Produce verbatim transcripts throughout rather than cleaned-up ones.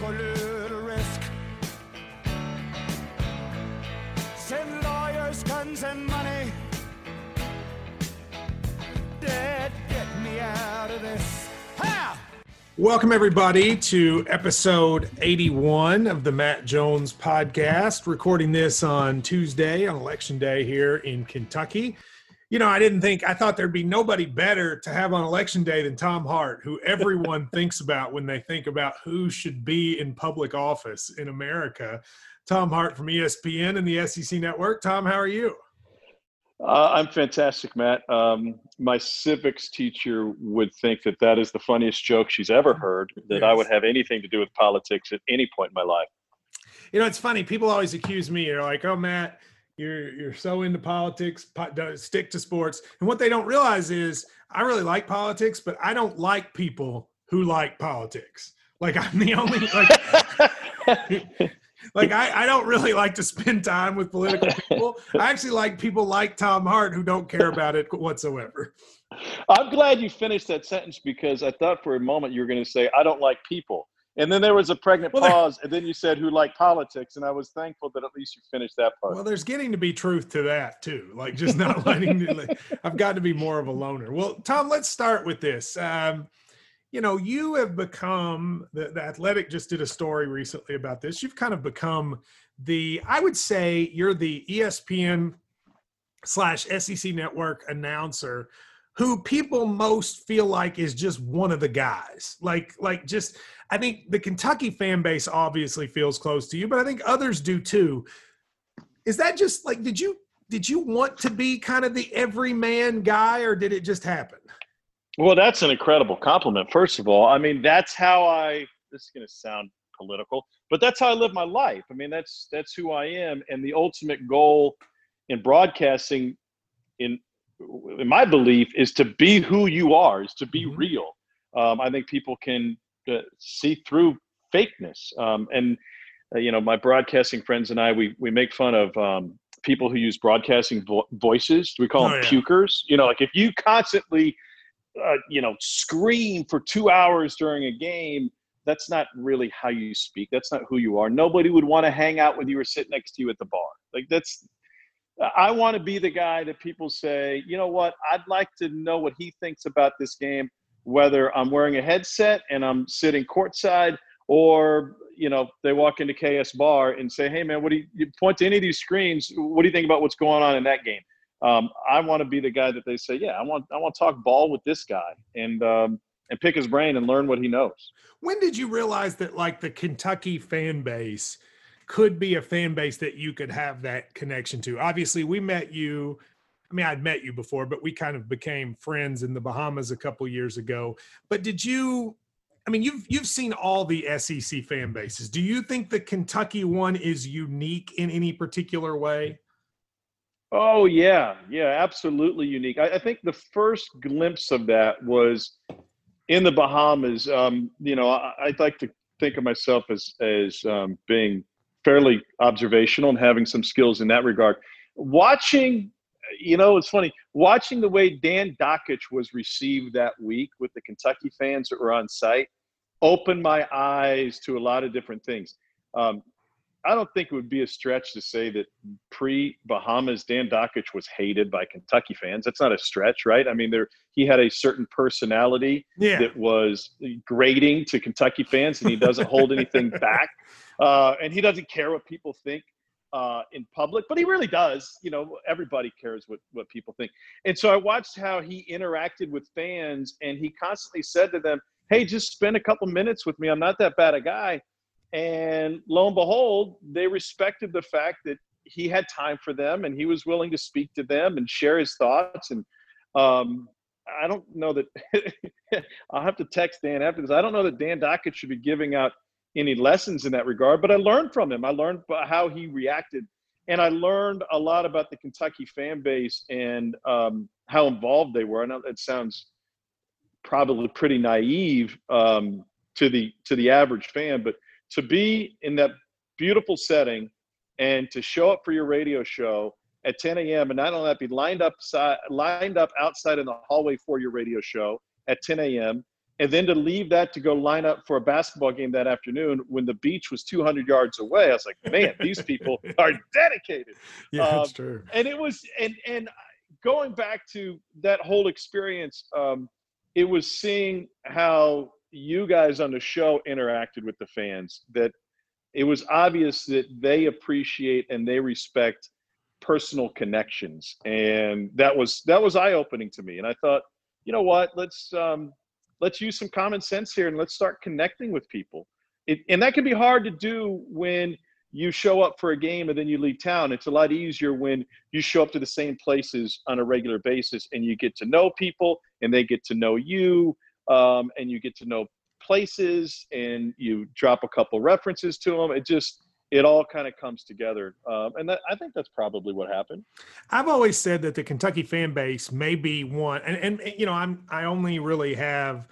a little risk. Send lawyers, guns, and money. Dad, get me out of this. Ha! Welcome, everybody, to episode eighty-one of the Matt Jones podcast. Recording this on Tuesday, on Election Day here in Kentucky. You know, I didn't think, I thought there'd be nobody better to have on Election Day than Tom Hart, who everyone thinks about when they think about who should be in public office in America. Tom Hart from E S P N and the S E C Network. Tom, how are you? Uh, I'm fantastic, Matt. Um, my civics teacher would think that that is the funniest joke she's ever heard, that yes. I would have anything to do with politics at any point in my life. You know, it's funny. People always accuse me. They're like, oh, Matt, you're you're so into politics, stick to sports. And what they don't realize is I really like politics, but I don't like people who like politics. Like I'm the only like like I, I don't really like to spend time with political people. I actually like people like Tom Hart who don't care about it whatsoever. I'm glad you finished that sentence because I thought for a moment you were going to say, I don't like people. And then there was a pregnant well, pause, and then you said who like politics, and I was thankful that at least you finished that part. Well, there's getting to be truth to that, too, like just not letting – I've got to be more of a loner. Well, Tom, let's start with this. Um, you know, you have become – the, the Athletic just did a story recently about this. You've kind of become the – I would say you're the E S P N slash S E C Network announcer who people most feel like is just one of the guys. Like, like just – I think the Kentucky fan base obviously feels close to you, but I think others do too. Is that just like, did you, did you want to be kind of the everyman guy, or did it just happen? Well, that's an incredible compliment. First of all, I mean, that's how I, this is going to sound political, but that's how I live my life. I mean, that's, that's who I am. And the ultimate goal in broadcasting in, in my belief is to be who you are, is to be mm-hmm. real. Um, I think people can, to see through fakeness. Um, and, uh, you know, my broadcasting friends and I, we we make fun of um, people who use broadcasting vo- voices. We call oh, them yeah. pukers. You know, like if you constantly, uh, you know, scream for two hours during a game, that's not really how you speak. That's not who you are. Nobody would want to hang out with you or sit next to you at the bar. Like that's, I want to be the guy that people say, you know what, I'd like to know what he thinks about this game, whether I'm wearing a headset and I'm sitting courtside, or, you know, they walk into K S Bar and say, hey, man, what do you, you point to any of these screens? What do you think about what's going on in that game? Um, I want to be the guy that they say, yeah, I want I want to talk ball with this guy and um, and pick his brain and learn what he knows. When did you realize that, like, the Kentucky fan base could be a fan base that you could have that connection to? Obviously, we met you – I mean, I'd met you before, but we kind of became friends in the Bahamas a couple years ago. But did you – I mean, you've you've seen all the S E C fan bases. Do you think the Kentucky one is unique in any particular way? Oh, yeah. Yeah, absolutely unique. I, I think the first glimpse of that was in the Bahamas. Um, you know, I, I'd like to think of myself as, as um, being fairly observational and having some skills in that regard. Watching – You know, it's funny, watching the way Dan Dakich was received that week with the Kentucky fans that were on site opened my eyes to a lot of different things. Um, I don't think it would be a stretch to say that pre-Bahamas, Dan Dakich was hated by Kentucky fans. That's not a stretch, right? I mean, there he had a certain personality yeah. that was grating to Kentucky fans, and he doesn't hold anything back. Uh, and he doesn't care what people think. Uh, in public, but he really does. You know, everybody cares what, what people think. And so I watched how he interacted with fans, and he constantly said to them, hey, just spend a couple minutes with me. I'm not that bad a guy. And lo and behold, they respected the fact that he had time for them and he was willing to speak to them and share his thoughts. And um, I don't know that I'll have to text Dan after this. I don't know that Dan Dakich should be giving out any lessons in that regard, but I learned from him. I learned how he reacted, and I learned a lot about the Kentucky fan base and um, how involved they were. I know that sounds probably pretty naive um, to the to the average fan, but to be in that beautiful setting and to show up for your radio show at ten a.m. and not only that, be lined up lined up outside in the hallway for your radio show at ten a.m. And then to leave that to go line up for a basketball game that afternoon when the beach was two hundred yards away, I was like, man, these people are dedicated. Yeah, um, that's true. And it was, and and going back to that whole experience, um, it was seeing how you guys on the show interacted with the fans, that it was obvious that they appreciate and they respect personal connections. And that was, that was eye-opening to me. And I thought, you know what, let's, um, let's use some common sense here and let's start connecting with people. It, and that can be hard to do when you show up for a game and then you leave town. It's a lot easier when you show up to the same places on a regular basis and you get to know people and they get to know you, um, and you get to know places and you drop a couple references to them. It just, it all kind of comes together. Um, and that, I think that's probably what happened. I've always said that the Kentucky fan base may be one, and, and, you know, I'm, I only really have,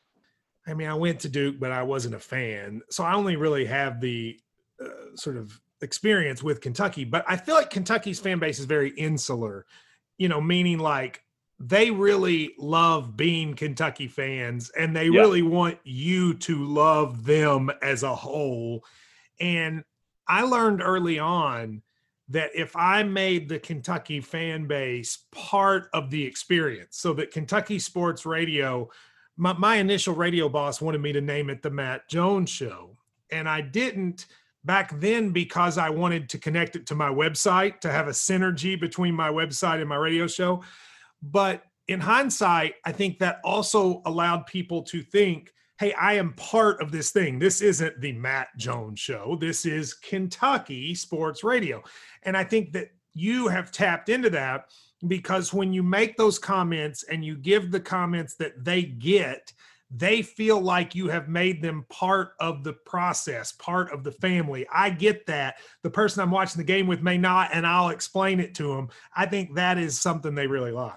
I mean, I went to Duke, but I wasn't a fan. So I only really have the uh, sort of experience with Kentucky, but I feel like Kentucky's fan base is very insular, you know, meaning like they really love being Kentucky fans and they Yeah. really want you to love them as a whole. And I learned early on that if I made the Kentucky fan base part of the experience, so that Kentucky Sports Radio, my, my initial radio boss wanted me to name it the Matt Jones Show. And I didn't back then because I wanted to connect it to my website, to have a synergy between my website and my radio show. But in hindsight, I think that also allowed people to think, hey, I am part of this thing. This isn't the Matt Jones Show. This is Kentucky Sports Radio. And I think that you have tapped into that because when you make those comments and you give the comments that they get, they feel like you have made them part of the process, part of the family. I get that. The person I'm watching the game with may not, and I'll explain it to them. I think that is something they really like.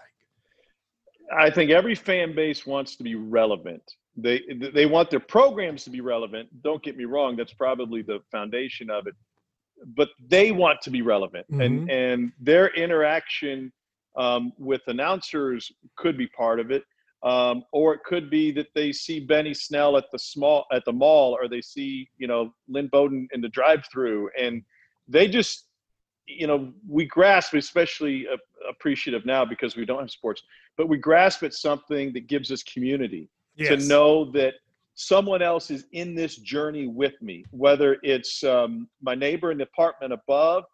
I think every fan base wants to be relevant. They they want their programs to be relevant. Don't get me wrong, that's probably the foundation of it. But they want to be relevant. Mm-hmm. And and their interaction um, with announcers could be part of it. Um, or it could be that they see Benny Snell at the small at the mall, or they see, you know, Lynn Bowden in the drive-through, and they just, you know, we grasp, especially uh, appreciative now because we don't have sports, but we grasp at something that gives us community. Yes. To know that someone else is in this journey with me, whether it's um, my neighbor in the apartment above,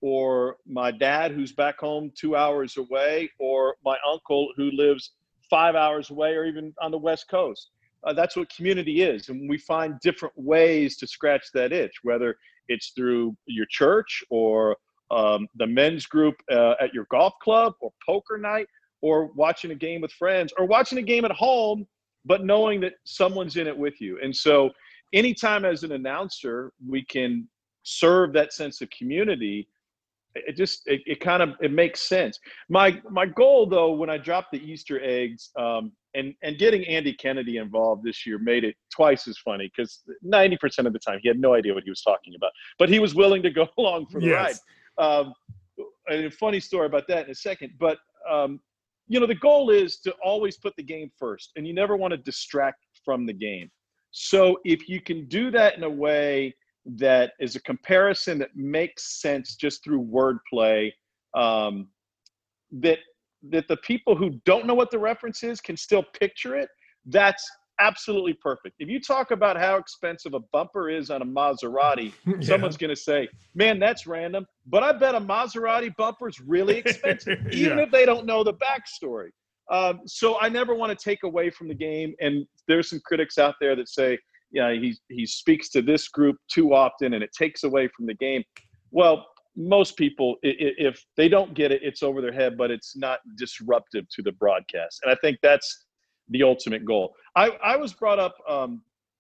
or my dad who's back home two hours away, or my uncle who lives five hours away, or even on the West Coast. Uh, that's what community is. And we find different ways to scratch that itch, whether it's through your church or um, the men's group uh, at your golf club, or poker night, or watching a game with friends, or watching a game at home, but knowing that someone's in it with you. And so anytime as an announcer, we can serve that sense of community, it just, it, it kind of, it makes sense. My, my goal though, when I dropped the Easter eggs, um, and, and getting Andy Kennedy involved this year made it twice as funny, because ninety percent of the time he had no idea what he was talking about, but he was willing to go along for the yes. ride. Um, and a funny story about that in a second, but, um, you know, the goal is to always put the game first, and you never want to distract from the game. So if you can do that in a way that is a comparison that makes sense just through wordplay, um, that that the people who don't know what the reference is can still picture it, that's absolutely perfect. If you talk about how expensive a bumper is on a Maserati, yeah. someone's going to say, man, that's random, but I bet a Maserati bumper is really expensive, even yeah. if they don't know the backstory. Um, so I never want to take away from the game. And there's some critics out there that say, yeah, he, he speaks to this group too often and it takes away from the game. Well, most people, if they don't get it, it's over their head, but it's not disruptive to the broadcast. And I think that's the ultimate goal. I, I was brought up, um,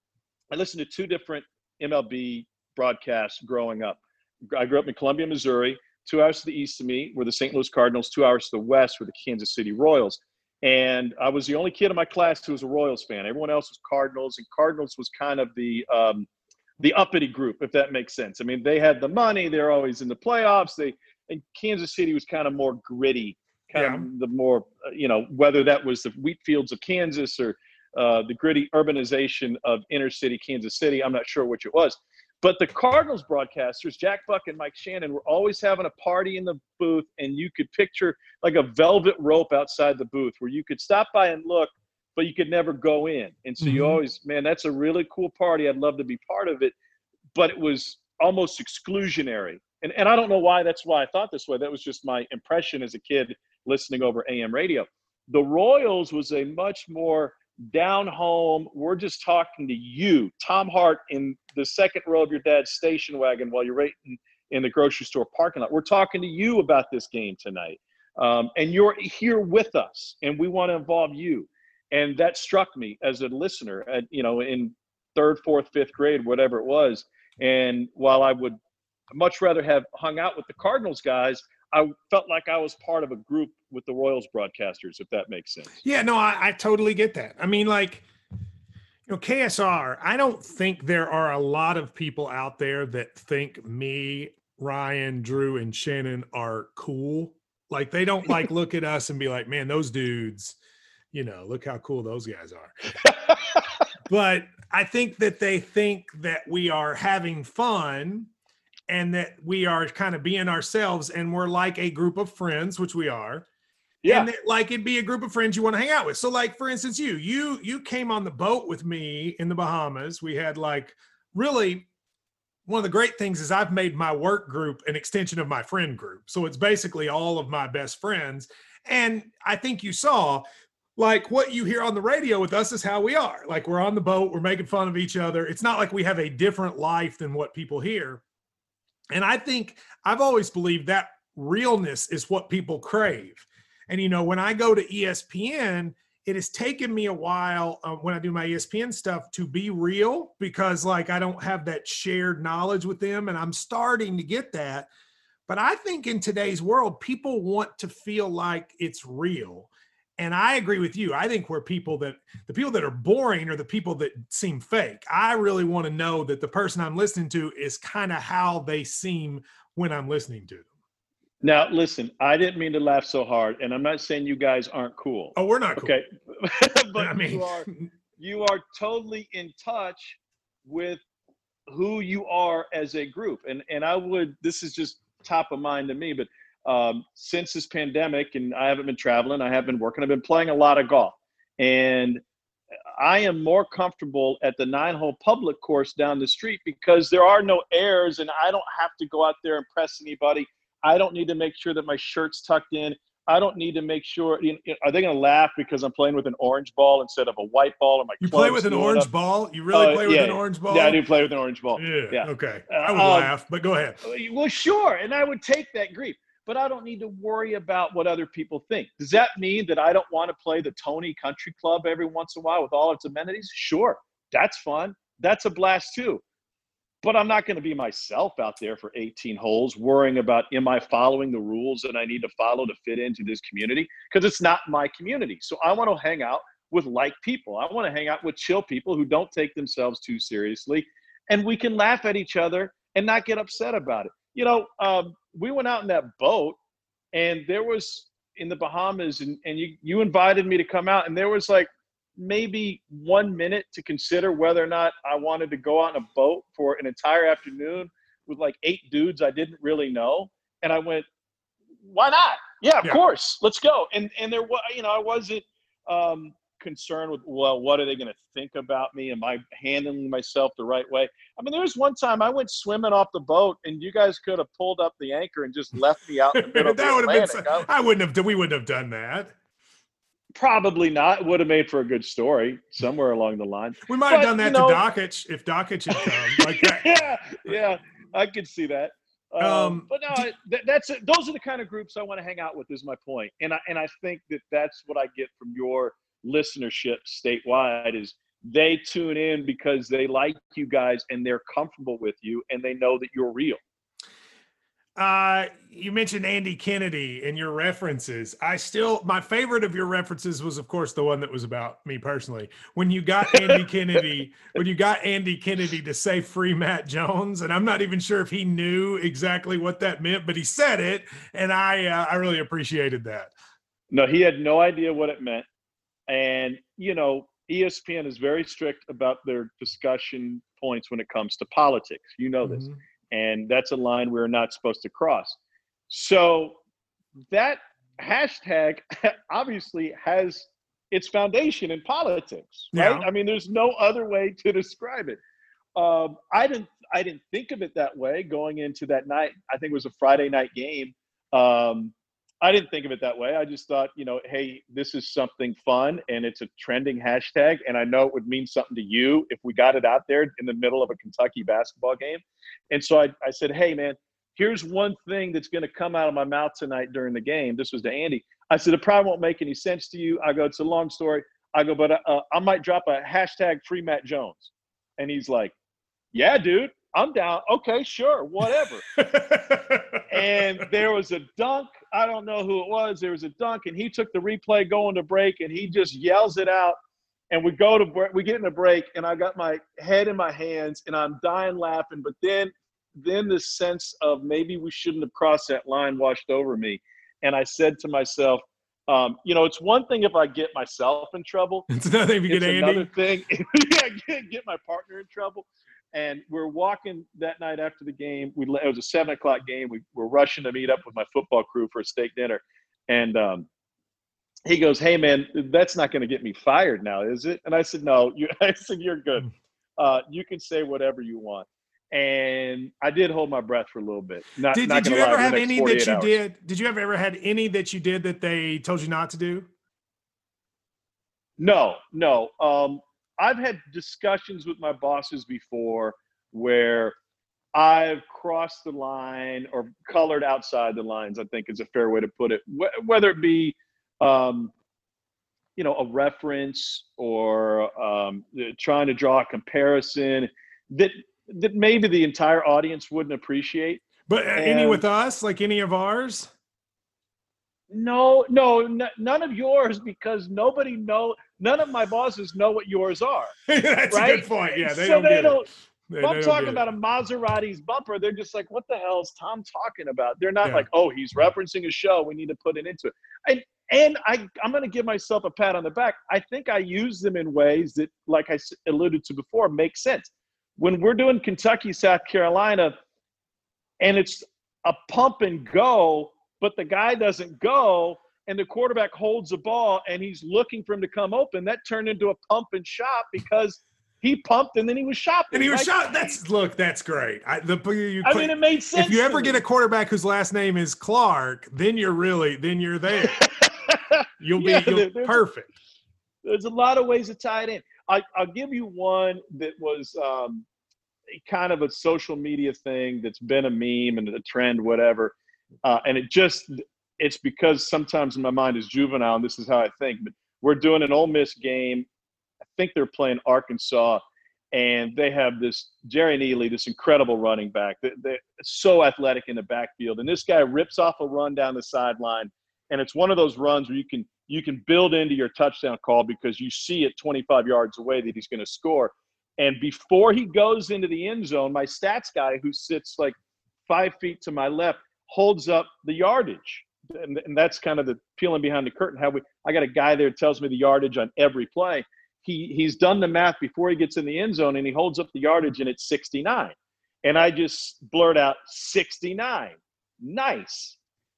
I listened to two different M L B broadcasts growing up. I grew up in Columbia, Missouri. Two hours to the east of me were the Saint Louis Cardinals. Two hours to the west were the Kansas City Royals. And I was the only kid in my class who was a Royals fan. Everyone else was Cardinals, and Cardinals was kind of the um, the uppity group, if that makes sense. I mean, they had the money. They're always in the playoffs. They and Kansas City was kind of more gritty, kind yeah. of the more, you know, whether that was the wheat fields of Kansas or uh, the gritty urbanization of inner city Kansas City. I'm not sure which it was. But the Cardinals broadcasters, Jack Buck and Mike Shannon, were always having a party in the booth, and you could picture like a velvet rope outside the booth where you could stop by and look, but you could never go in. And so mm-hmm. you always, man, that's a really cool party. I'd love to be part of it. But it was almost exclusionary. And, and I don't know why that's why I thought this way. That was just my impression as a kid listening over A M radio. The Royals was a much more down home, we're just talking to you, Tom Hart, in the second row of your dad's station wagon while you're waiting in the grocery store parking lot. We're talking to you about this game tonight. Um, and you're here with us, and we want to involve you. And that struck me as a listener, at, you know, in third, fourth, fifth grade, whatever it was. And while I would much rather have hung out with the Cardinals guys, I felt like I was part of a group with the Royals broadcasters, if that makes sense. Yeah, no, I, I totally get that. I mean, like, you know, K S R, I don't think there are a lot of people out there that think me, Ryan, Drew, and Shannon are cool. Like, they don't like look at us and be like, man, those dudes, you know, look how cool those guys are. But I think that they think that we are having fun and that we are kind of being ourselves, and we're like a group of friends, which we are. Yeah. And that, like, it'd be a group of friends you want to hang out with. So, like, for instance, you, you, you came on the boat with me in the Bahamas. We had, like, really one of the great things is I've made my work group an extension of my friend group. So it's basically all of my best friends. And I think you saw, like, what you hear on the radio with us is how we are. Like, we're on the boat, we're making fun of each other. It's not like we have a different life than what people hear. And I think I've always believed that realness is what people crave. And, you know, when I go to E S P N, it has taken me a while uh, when I do my E S P N stuff to be real, because, like, I don't have that shared knowledge with them, and I'm starting to get that. But I think in today's world, people want to feel like it's real. And I agree with you. I think we're people that the people that are boring are the people that seem fake. I really want to know that the person I'm listening to is kind of how they seem when I'm listening to them. Now, listen, I didn't mean to laugh so hard, and I'm not saying you guys aren't cool. Oh, we're not cool. Okay. But I mean, you are, you are totally in touch with who you are as a group. And, and I would, this is just top of mind to me, but Um, since this pandemic, and I haven't been traveling, I have been working, I've been playing a lot of golf, and I am more comfortable at the nine hole public course down the street because there are no airs, and I don't have to go out there and press anybody. I don't need to make sure that my shirt's tucked in. I don't need to make sure, you know, are they going to laugh because I'm playing with an orange ball instead of a white ball? Or my you play with an orange up? ball? You really uh, play with yeah, an orange ball? Yeah, I do play with an orange ball. Yeah, yeah. Okay. I would um, laugh, but go ahead. Well, sure, and I would take that grief. But I don't need to worry about what other people think. Does that mean that I don't want to play the Tony Country Club every once in a while with all its amenities? Sure, that's fun. That's a blast too. But I'm not going to be myself out there for eighteen holes worrying about, am I following the rules that I need to follow to fit into this community? Because it's not my community. So I want to hang out with like people. I want to hang out with chill people who don't take themselves too seriously. And we can laugh at each other and not get upset about it. You know, um, we went out in that boat, and there was in the Bahamas, and, and you, you invited me to come out, and there was like maybe one minute to consider whether or not I wanted to go out on a boat for an entire afternoon with like eight dudes I didn't really know. And I went, why not? Yeah, of yeah. course, let's go. And and there was, you know, I wasn't um, concerned with, well, what are they going to think about me? Am I handling myself the right way? I mean, there was one time I went swimming off the boat, and you guys could have pulled up the anchor and just left me out in the middle of the that would Atlantic. have been. So, I wouldn't have. We wouldn't have done that. Probably not. It would have made for a good story somewhere along the line. We might but, have done that you know, to Dockich if Dockich had come like that. yeah, yeah, I could see that. Um, um, but no, that, that's it. Those are the kind of groups I want to hang out with. Is my point, and I and I think that that's what I get from your listenership statewide is they tune in because they like you guys and they're comfortable with you and they know that you're real. Uh, you mentioned Andy Kennedy and your references. I still, my favorite of your references was, of course, the one that was about me personally. When you got Andy Kennedy, when you got Andy Kennedy to say free Matt Jones, and I'm not even sure if he knew exactly what that meant, but he said it, and I, uh, I really appreciated that. No, he had no idea what it meant. And, you know, E S P N is very strict about their discussion points when it comes to politics. You know this. Mhm. And that's a line we're not supposed to cross. So that hashtag obviously has its foundation in politics, right? Yeah. I mean, there's no other way to describe it. Um, I didn't I didn't think of it that way going into that night. I think it was a Friday night game. Um, I didn't think of it that way. I just thought, you know, hey, this is something fun and it's a trending hashtag. And I know it would mean something to you if we got it out there in the middle of a Kentucky basketball game. And so I, I said, hey, man, here's one thing that's going to come out of my mouth tonight during the game. This was to Andy. I said, it probably won't make any sense to you. I go, it's a long story. I go, but uh, I might drop a hashtag free Matt Jones. And he's like, yeah, dude, I'm down. Okay, sure, whatever. And there was a dunk. I don't know who it was. There was a dunk, and he took the replay going to break, and he just yells it out. And we go to break. We get in a break, and I got my head in my hands, and I'm dying laughing. But then, then the sense of maybe we shouldn't have crossed that line washed over me. And I said to myself, um, you know, it's one thing if I get myself in trouble. It's another thing if you It's get another Andy. thing if I get, get my partner in trouble. And we're walking that night after the game. We it was a seven o'clock game. We were rushing to meet up with my football crew for a steak dinner, and um, he goes, "Hey man, that's not going to get me fired now, is it?" And I said, "No." You, I said, "You're good. Uh, you can say whatever you want." And I did hold my breath for a little bit. Not, Did, not did you gonna lie, ever for the have next any that forty-eight you hours. did? Did you ever ever had any that you did that they told you not to do? No, no. Um, I've had discussions with my bosses before where I've crossed the line or colored outside the lines, I think is a fair way to put it. Wh- whether it be, um, you know, a reference or um, trying to draw a comparison that that maybe the entire audience wouldn't appreciate. But uh, any And with us, like any of ours? no, no, n- none of yours, because nobody know. None of my bosses know what yours are. That's Right? a good point. Yeah, they so don't they get don't. it. They, If I'm they don't talking get about it. a Maserati's bumper, they're just like, what the hell is Tom talking about? They're not Yeah. like, oh, he's referencing a show. We need to put it into it. And, and I, I'm going to give myself a pat on the back. I think I use them in ways that, like I s- alluded to before, make sense. When we're doing Kentucky, South Carolina, and it's a pump and go, but the guy doesn't go, and the quarterback holds the ball, and he's looking for him to come open, that turned into a pump and shot because he pumped and then he was shopping. And he was Like, shot. That's look. That's great. I, the you, I mean, it made sense. if you ever to get me. a quarterback whose last name is Clark, then you're really then you're there. You'll Yeah, be you'll, there- there's, perfect. there's a lot of ways to tie it in. I, I'll give you one that was um, kind of a social media thing that's been a meme and a trend, whatever. Uh, and it just, it's because sometimes my mind is juvenile and this is how I think. But we're doing an Ole Miss game. I think they're playing Arkansas, and they have this Jerry Neely, this incredible running back. They, they're so athletic in the backfield. And this guy rips off a run down the sideline. And it's one of those runs where you can you can build into your touchdown call because you see it twenty-five yards away that he's going to score. And before he goes into the end zone, my stats guy, who sits like five feet to my left, holds up the yardage. And, and that's kind of the peeling behind the curtain. How we I got a guy there that tells me the yardage on every play. He he's done the math before he gets in the end zone, and he holds up the yardage, and it's sixty-nine. And I just blurt out sixty-nine. Nice.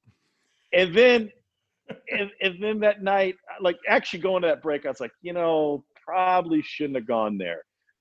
And then and, and then that night, like actually going to that break, I was like, you know, probably shouldn't have gone there.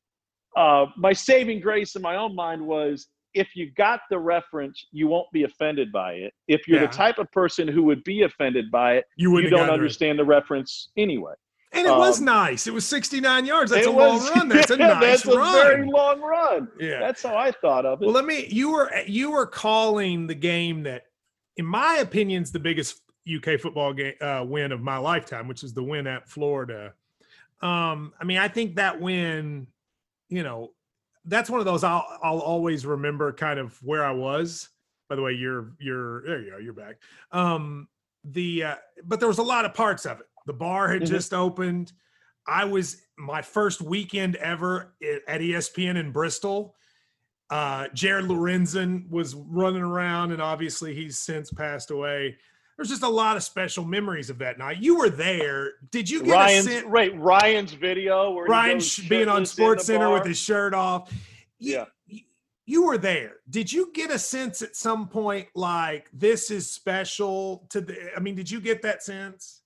Uh, my saving grace in my own mind was, if you got the reference, you won't be offended by it. If you're Yeah. the type of person who would be offended by it, You you wouldn't have don't gotten the- understand the reference anyway. And it was Um, nice. It was sixty-nine yards. That's It a was- long run. That's a yeah, nice that's run. a very long run. Yeah. That's how I thought of it. Well, let me. You were you were calling the game that, in my opinion, is the biggest U K football game uh, win of my lifetime, which is the win at Florida. Um, I mean, I think that win, you know, that's one of those I'll I'll always remember kind of where I was. By the way, you're you're there you go, you're back. Um, the uh, but there was a lot of parts of it. The bar had Mhm. just opened. I was my first weekend ever at E S P N in Bristol. Uh, Jared Lorenzen was running around, and obviously he's since passed away. there's just a lot of special memories of that night. You were there. Did you get Ryan's a sense? right? Ryan's video where Ryan he being on Sports Center bar. with his shirt off. You, Yeah. You were there. Did you get a sense at some point like this is special to the, I mean, did you get that sense?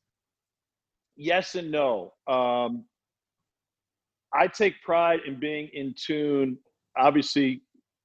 Yes and no. Um, I take pride in being in tune, obviously,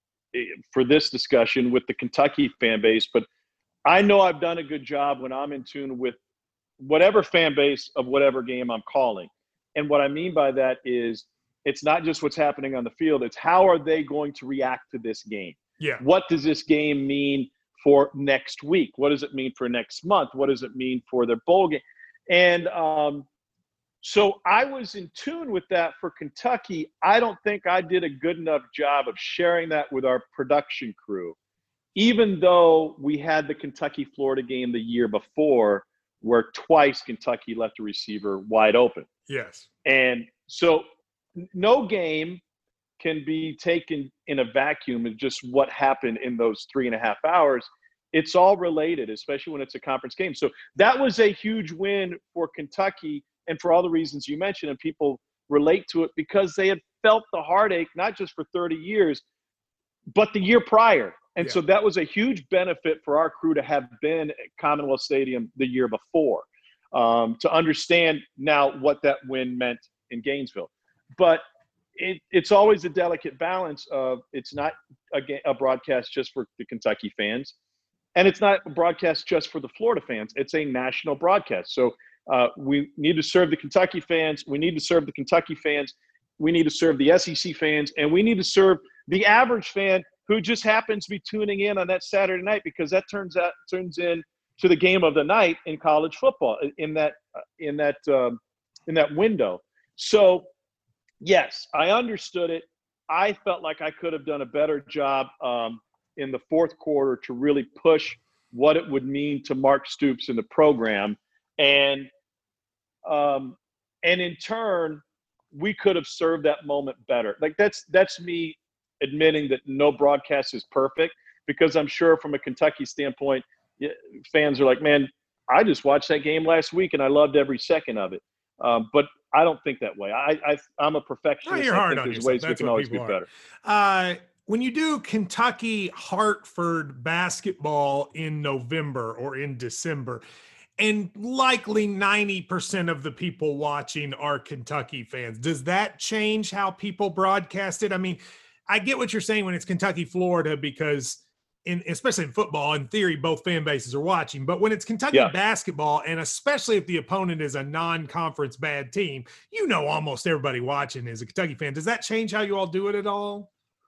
for this discussion with the Kentucky fan base, but I know I've done a good job when I'm in tune with whatever fan base of whatever game I'm calling. And what I mean by that is it's not just what's happening on the field. It's how are they going to react to this game? Yeah. What does this game mean for next week? What does it mean for next month? What does it mean for their bowl game? And um, so I was in tune with that for Kentucky. I don't think I did a good enough job of sharing that with our production crew, even though we had the Kentucky-Florida game the year before where twice Kentucky left a receiver wide open. Yes. And so no game can be taken in a vacuum of just what happened in those three and a half hours. It's all related, especially when it's a conference game. So that was a huge win for Kentucky, and for all the reasons you mentioned, and people relate to it because they had felt the heartache, not just for thirty years, but the year prior. And Yeah. so that was a huge benefit for our crew to have been at Commonwealth Stadium the year before, um, to understand now what that win meant in Gainesville. But it, it's always a delicate balance of it's not a, a broadcast just for the Kentucky fans, and it's not a broadcast just for the Florida fans. It's a national broadcast. So uh, we need to serve the Kentucky fans. We need to serve the Kentucky fans. We need to serve the S E C fans, and we need to serve the average fan who just happens to be tuning in on that Saturday night, because that turns out turns in to the game of the night in college football in that in that um, in that window. So yes, I understood it. I felt like I could have done a better job um, in the fourth quarter to really push what it would mean to Mark Stoops in the program, and um, and in turn, we could have served that moment better. Like that's that's me admitting that no broadcast is perfect, because I'm sure from a Kentucky standpoint, fans are like, man, I just watched that game last week and I loved every second of it. Um, but I don't think that way. I, I, I'm a perfectionist. No, you're I hard think on there's yourself. ways That's we can what always people be are. better. Uh, when you do Kentucky Hartford basketball in November or in December, and likely ninety percent of the people watching are Kentucky fans, does that change how people broadcast it? I mean, I get what you're saying when it's Kentucky, Florida, because in, especially in football, in theory, both fan bases are watching. But when it's Kentucky Yeah. basketball, and especially if the opponent is a non-conference bad team, you know almost everybody watching is a Kentucky fan. Does that change how you all do it at all?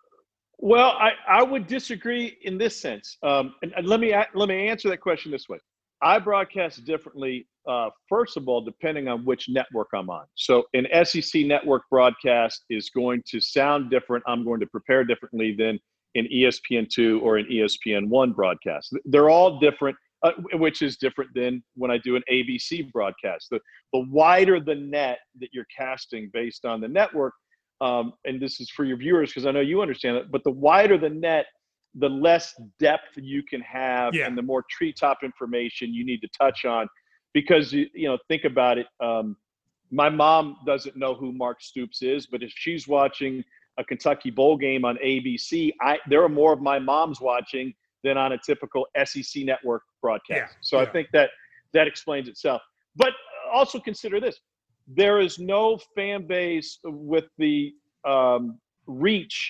Well, I, I would disagree in this sense. Um, and, and let me let me answer that question this way. I broadcast differently, uh, first of all, depending on which network I'm on. So an S E C network broadcast is going to sound different. I'm going to prepare differently than an E S P N two or an E S P N one broadcast. They're all different, uh, which is different than when I do an A B C broadcast. The, the wider the net that you're casting based on the network, um, and this is for your viewers because I know you understand it, but the wider the net, the less depth you can have, Yeah. and the more treetop information you need to touch on. Because, you, you know, think about it. Um, my mom doesn't know who Mark Stoops is, but if she's watching a Kentucky bowl game on A B C, I, there are more of my moms watching than on a typical S E C network broadcast. Yeah, So yeah. I think that that explains itself. But also consider this. There is no fan base with the um, reach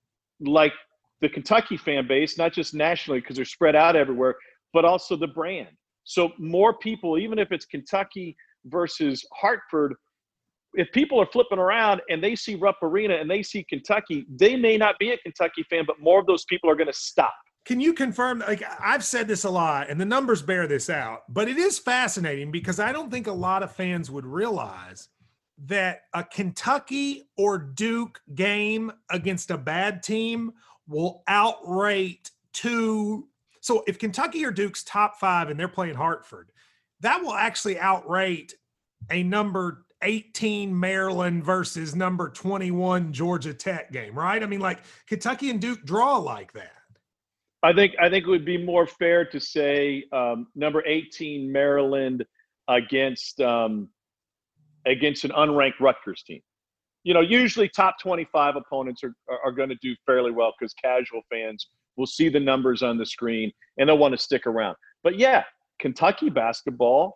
like the Kentucky fan base, not just nationally because they're spread out everywhere, but also the brand. So more people, even if it's Kentucky versus Hartford, if people are flipping around and they see Rupp Arena and they see Kentucky, they may not be a Kentucky fan, but more of those people are going to stop. Can you confirm, like I've said this a lot and the numbers bear this out, but it is fascinating because I don't think a lot of fans would realize that a Kentucky or Duke game against a bad team will outrate two. So if Kentucky or Duke's top five and they're playing Hartford, that will actually outrate a number eighteen Maryland versus number twenty-one Georgia Tech game, right? I mean, like Kentucky and Duke draw like that. I think I think it would be more fair to say um, number eighteen Maryland against um, against an unranked Rutgers team. You know, usually top twenty-five opponents are are, are going to do fairly well because casual fans will see the numbers on the screen and they'll want to stick around. But yeah, Kentucky basketball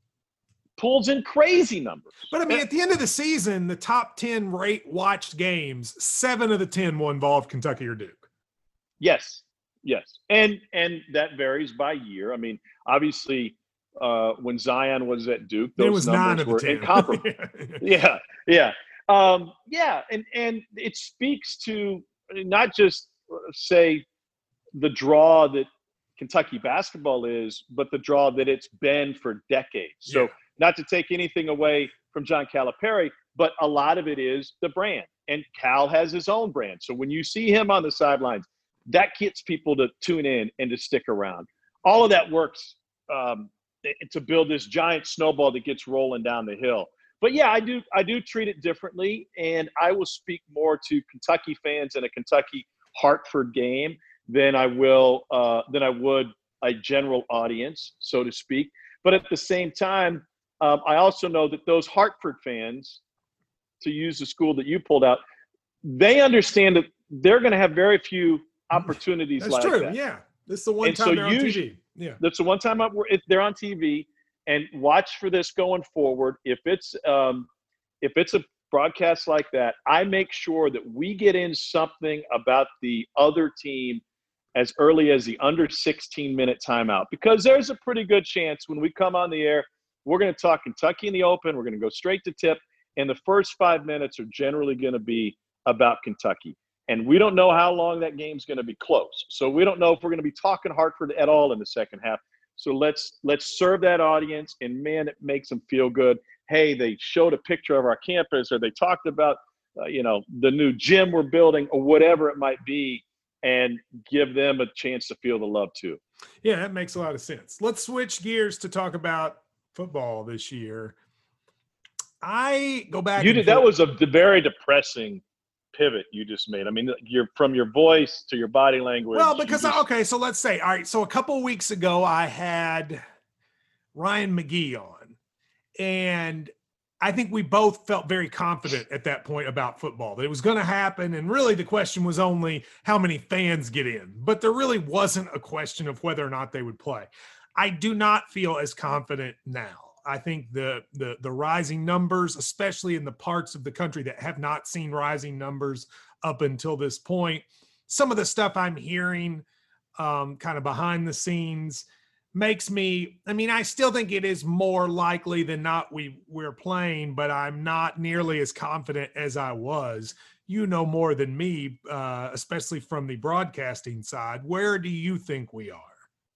pulls in crazy numbers. But I mean, at the end of the season, the top ten rate watched games, seven of the ten will involve Kentucky or Duke. Yes, yes, and and that varies by year. I mean, obviously, uh, when Zion was at Duke, those it was numbers were ten. incomparable. yeah, yeah, um, yeah, and and it speaks to not just say the draw that Kentucky basketball is, but the draw that it's been for decades. So, yeah. Not to take anything away from John Calipari, but a lot of it is the brand, and Cal has his own brand. So when you see him on the sidelines, that gets people to tune in and to stick around. All of that works um, to build this giant snowball that gets rolling down the hill. But yeah, I do I do treat it differently, and I will speak more to Kentucky fans in a Kentucky Hartford game than I will uh, than I would a general audience, so to speak. But at the same time, um, I also know that those Hartford fans, to use the school that you pulled out, they understand that they're going to have very few opportunities that's like true. that. Yeah, this is the one And time so they're on usually- T V. Yeah, That's the one time I, if they're on T V. And watch for this going forward. If it's um, if it's a broadcast like that, I make sure that we get in something about the other team as early as the under sixteen minute timeout, because there's a pretty good chance when we come on the air, we're going to talk Kentucky in the open. We're going to go straight to tip, and the first five minutes are generally going to be about Kentucky. And we don't know how long that game's going to be close. So we don't know if we're going to be talking Hartford at all in the second half. So let's let's serve that audience, and man, it makes them feel good. Hey, they showed a picture of our campus, or they talked about, uh, you know, the new gym we're building, or whatever it might be, and give them a chance to feel the love too. Yeah, that makes a lot of sense. Let's switch gears to talk about football this year. I go back. You and did that forth. was a very depressing pivot you just made. I mean, you're from your voice to your body language. Well, because just, okay, so let's say, all right, so a couple of weeks ago I had Ryan McGee on, and I think we both felt very confident at that point about football, that it was going to happen. And really the question was only how many fans get in, but there really wasn't a question of whether or not they would play. I do not feel as confident now. I think the, the the rising numbers, especially in the parts of the country that have not seen rising numbers up until this point, some of the stuff I'm hearing um, kind of behind the scenes makes me, I mean, I still think it is more likely than not we, we're playing, but I'm not nearly as confident as I was. You know more than me, uh, especially from the broadcasting side. Where do you think we are?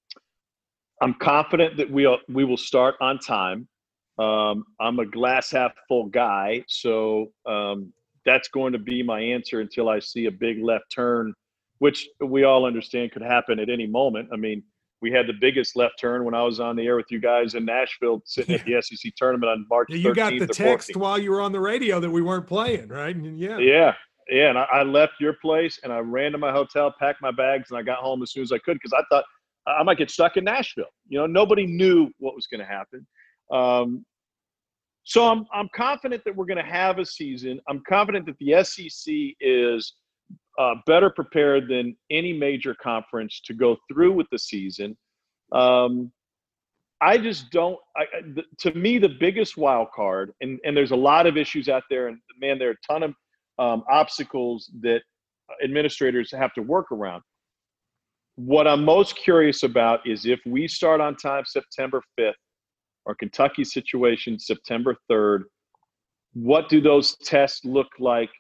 I'm confident that we'll we will start on time. Um, I'm a glass half full guy, so um, that's going to be my answer until I see a big left turn, which we all understand could happen at any moment. I mean, we had the biggest left turn when I was on the air with you guys in Nashville, sitting Yeah. at the S E C tournament on March thirteenth. You got the or text fourteenth. while you were on the radio that we weren't playing, right? And yeah. Yeah, yeah, and I, I left your place and I ran to my hotel, packed my bags, and I got home as soon as I could because I thought I might get stuck in Nashville. You know, nobody knew what was going to happen. Um, so I'm I'm confident that we're going to have a season. I'm confident that the S E C is uh, better prepared than any major conference to go through with the season. Um, I just don't. I, the, to me, the biggest wild card, and and there's a lot of issues out there, and man, there are a ton of um, obstacles that administrators have to work around. What I'm most curious about is if we start on time September fifth, or Kentucky's situation September third, what do those tests look like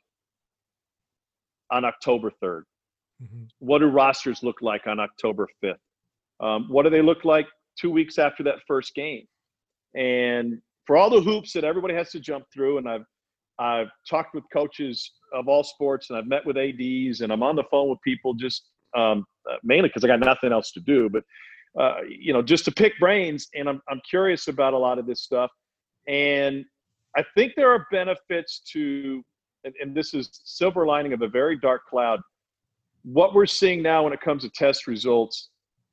on October third? Mm-hmm. What do rosters look like on October fifth? Um, what do they look like two weeks after that first game? And for all the hoops that everybody has to jump through, and I've I've talked with coaches of all sports, and I've met with A Ds, and I'm on the phone with people just um, uh, mainly because I got nothing else to do, but uh, you know, just to pick brains. And I'm I'm curious about a lot of this stuff, and I think there are benefits to, and, and this is silver lining of a very dark cloud. what we're seeing now when it comes to test results,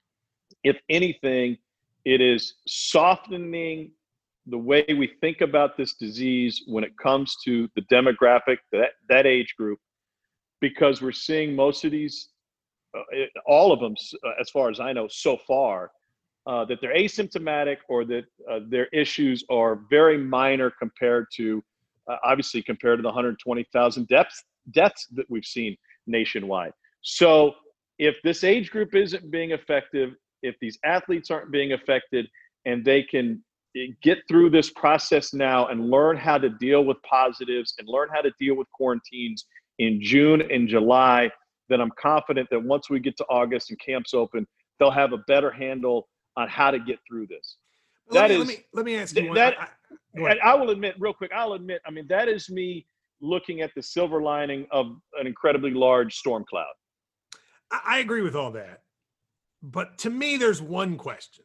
if anything, it is softening the way we think about this disease when it comes to the demographic, that, that age group, because we're seeing most of these, uh, all of them, uh, as far as I know, so far, uh, that they're asymptomatic or that uh, their issues are very minor compared to, uh, obviously, compared to the one hundred twenty thousand deaths, deaths that we've seen nationwide. So if this age group isn't being effective, if these athletes aren't being affected, and they can get through this process now and learn how to deal with positives and learn how to deal with quarantines in June and July, then I'm confident that once we get to August and camps open, they'll have a better handle on how to get through this. Let That me, is, let me let me ask you one. that, I, I- go and ahead. I will admit, real quick, I'll admit, I mean, that is me looking at the silver lining of an incredibly large storm cloud. I I agree with all that. But to me, there's one question.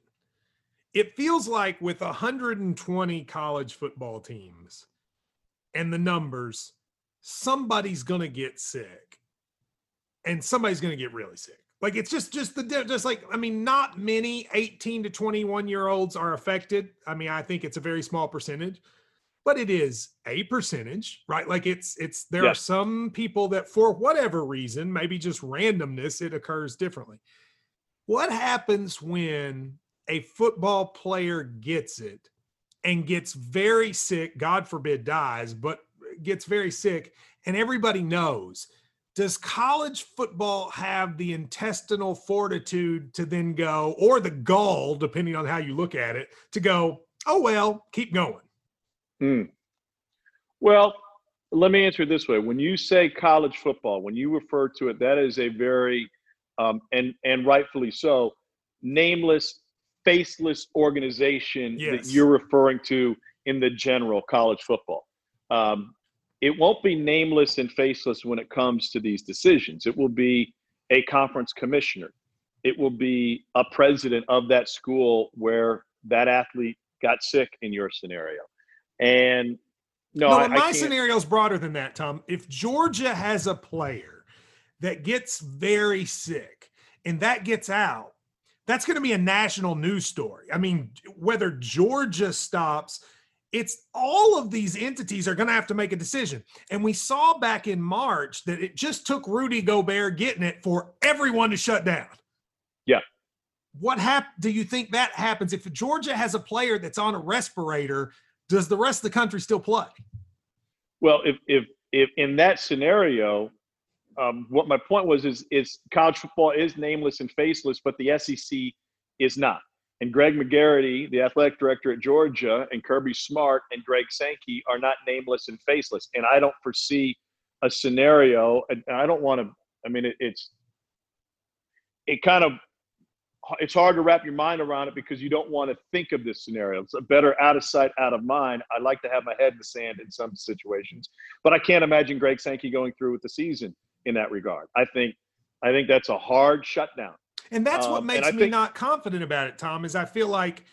It feels like with one hundred twenty college football teams and the numbers, somebody's going to get sick and somebody's going to get really sick. Like it's just, just the, just like, I mean, not many eighteen to twenty-one year olds are affected. I mean, I think it's a very small percentage, but it is a percentage, right? Like it's, it's, there Yeah. are some people that for whatever reason, maybe just randomness, it occurs differently. What happens when a football player gets it and gets very sick, God forbid dies, but gets very sick, and everybody knows? Does college football have the intestinal fortitude to then go, or the gall, depending on how you look at it, to go, oh, well, keep going? Hmm. Well, let me answer it this way. When you say college football, when you refer to it, that is a very, um, and, and rightfully so, nameless, faceless organization Yes. that you're referring to in the general college football. Um, it won't be nameless and faceless when it comes to these decisions. It will be a conference commissioner. It will be a president of that school where that athlete got sick in your scenario. And no, No, I, but I my can't. scenario is broader than that, Tom. If Georgia has a player that gets very sick and that gets out, that's going to be a national news story. I mean, whether Georgia stops, it's all of these entities are going to have to make a decision. And we saw back in March that it just took Rudy Gobert getting it for everyone to shut down. Yeah. What hap- do you think that happens if Georgia has a player that's on a respirator? Does the rest of the country still play? Well, if if if in that scenario, um, what my point was is is college football is nameless and faceless, but the S E C is not. And Greg McGarity, the athletic director at Georgia, and Kirby Smart and Greg Sankey are not nameless and faceless. And I don't foresee a scenario, and I don't want to. I mean, it, it's it kind of it's hard to wrap your mind around it because you don't want to think of this scenario. It's a better out of sight, out of mind. I like to have my head in the sand in some situations, but I can't imagine Greg Sankey going through with the season in that regard. I think, I think that's a hard shutdown. And that's what Um, makes and I me think- not confident about it, Tom, is I feel like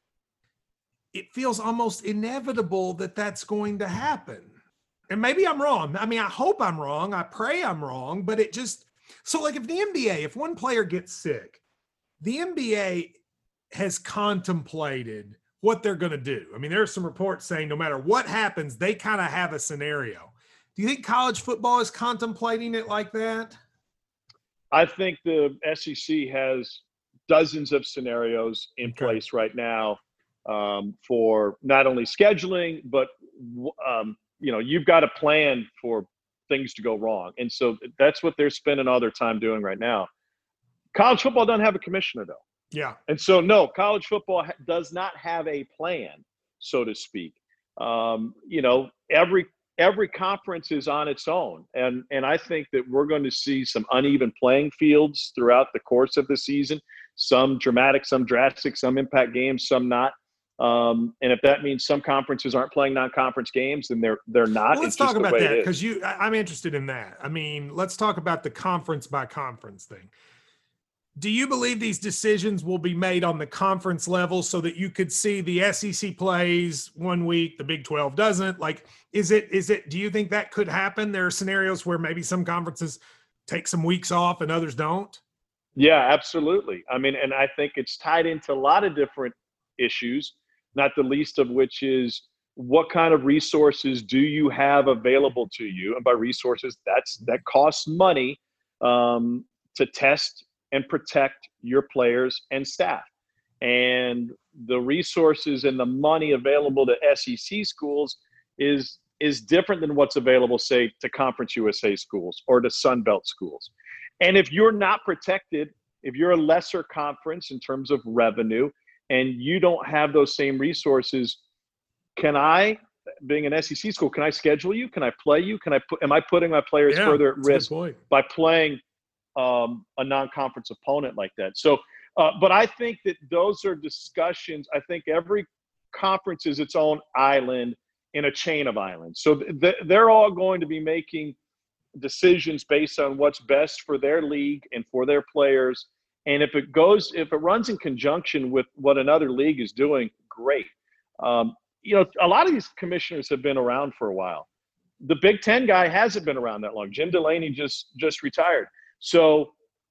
it feels almost inevitable that that's going to happen. And maybe I'm wrong. I mean, I hope I'm wrong. I pray I'm wrong, but it just, so like if the N B A, if one player gets sick, the N B A has contemplated what they're going to do. I mean, there are some reports saying no matter what happens, they kind of have a scenario. Do you think college football is contemplating it like that? I think the S E C has dozens of scenarios in Okay. place right now um, for not only scheduling, but um, you know, you've got a plan for things to go wrong, and so that's what they're spending all their time doing right now. College football doesn't have a commissioner, though. Yeah. And so, no, college football ha- does not have a plan, so to speak. Um, you know, every every conference is on its own. And, and I think that we're going to see some uneven playing fields throughout the course of the season, some dramatic, some drastic, some impact games, some not. Um, and if that means some conferences aren't playing non-conference games, then they're they're not. Well, let's It's just talk the about way that it is. because you, I- I'm interested in that. I mean, let's talk about the conference by conference thing. Do you believe these decisions will be made on the conference level so that you could see the S E C plays one week, the Big twelve doesn't? Like, is it, is it, do you think that could happen? There are scenarios where maybe some conferences take some weeks off and others don't? Yeah, absolutely. I mean, and I think it's tied into a lot of different issues, not the least of which is what kind of resources do you have available to you? And by resources, that's that costs money um, to test and protect your players and staff. And the resources and the money available to S E C schools is is different than what's available, say, to Conference U S A schools or to Sun Belt schools. And if you're not protected, if you're a lesser conference in terms of revenue and you don't have those same resources, can I, being an S E C school, can I schedule you? Can I play you? Can I put, am I putting my players Yeah, further at that's a good risk point. by playing um, a non-conference opponent like that? So, uh, but I think that those are discussions. I think every conference is its own island in a chain of islands. So th- they're all going to be making decisions based on what's best for their league and for their players. And if it goes, if it runs in conjunction with what another league is doing, great. Um, you know, a lot of these commissioners have been around for a while. The Big Ten guy hasn't been around that long. Jim Delaney just just retired. So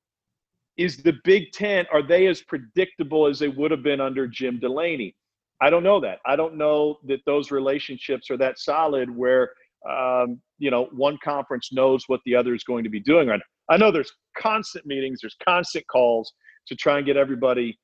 is the Big Ten, are they as predictable as they would have been under Jim Delaney? I don't know that. I don't know that those relationships are that solid where, um, you know, one conference knows what the other is going to be doing. Right. I know there's constant meetings, there's constant calls to try and get everybody.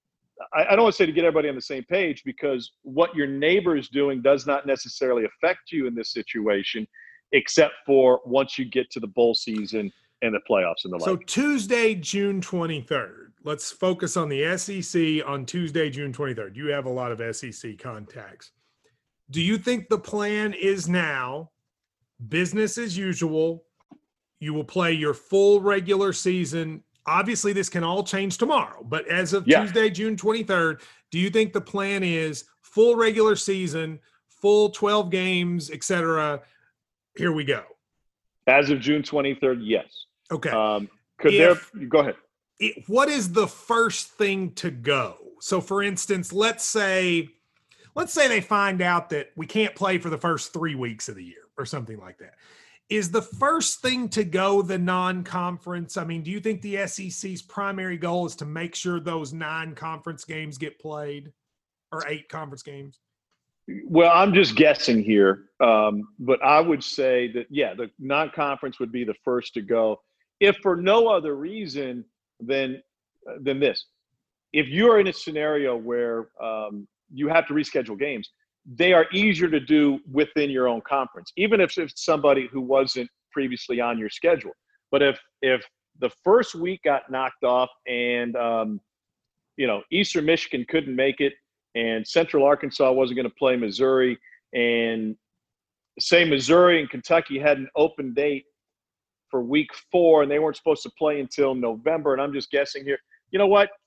I, I don't want to say to get everybody on the same page, because what your neighbor is doing does not necessarily affect you in this situation, except for once you get to the bowl season and the playoffs and the like. So Tuesday, June twenty-third. Let's focus on the S E C on Tuesday, June twenty-third. You have a lot of S E C contacts. Do you think the plan is now business as usual? You will play your full regular season. Obviously, this can all change tomorrow, but as of Yeah. Tuesday, June twenty-third, do you think the plan is full regular season, full twelve games, et cetera? Here we go. As of June twenty-third, yes. Okay. Um, could If- there – go ahead. It, what is the first thing to go? So for instance, let's say, let's say they find out that we can't play for the first three weeks of the year or something like that. Is the first thing to go the non-conference? I mean, do you think the S E C's primary goal is to make sure those nine conference games get played, or eight conference games? Well, I'm just guessing here, um, but I would say that, yeah, the non-conference would be the first to go. If for no other reason than, than this. If you're in a scenario where um, you have to reschedule games, they are easier to do within your own conference, even if it's somebody who wasn't previously on your schedule. But if if the first week got knocked off and, um, you know, Eastern Michigan couldn't make it and Central Arkansas wasn't going to play Missouri, and say Missouri and Kentucky had an open date for week four and they weren't supposed to play until November, and I'm just guessing here, you know what?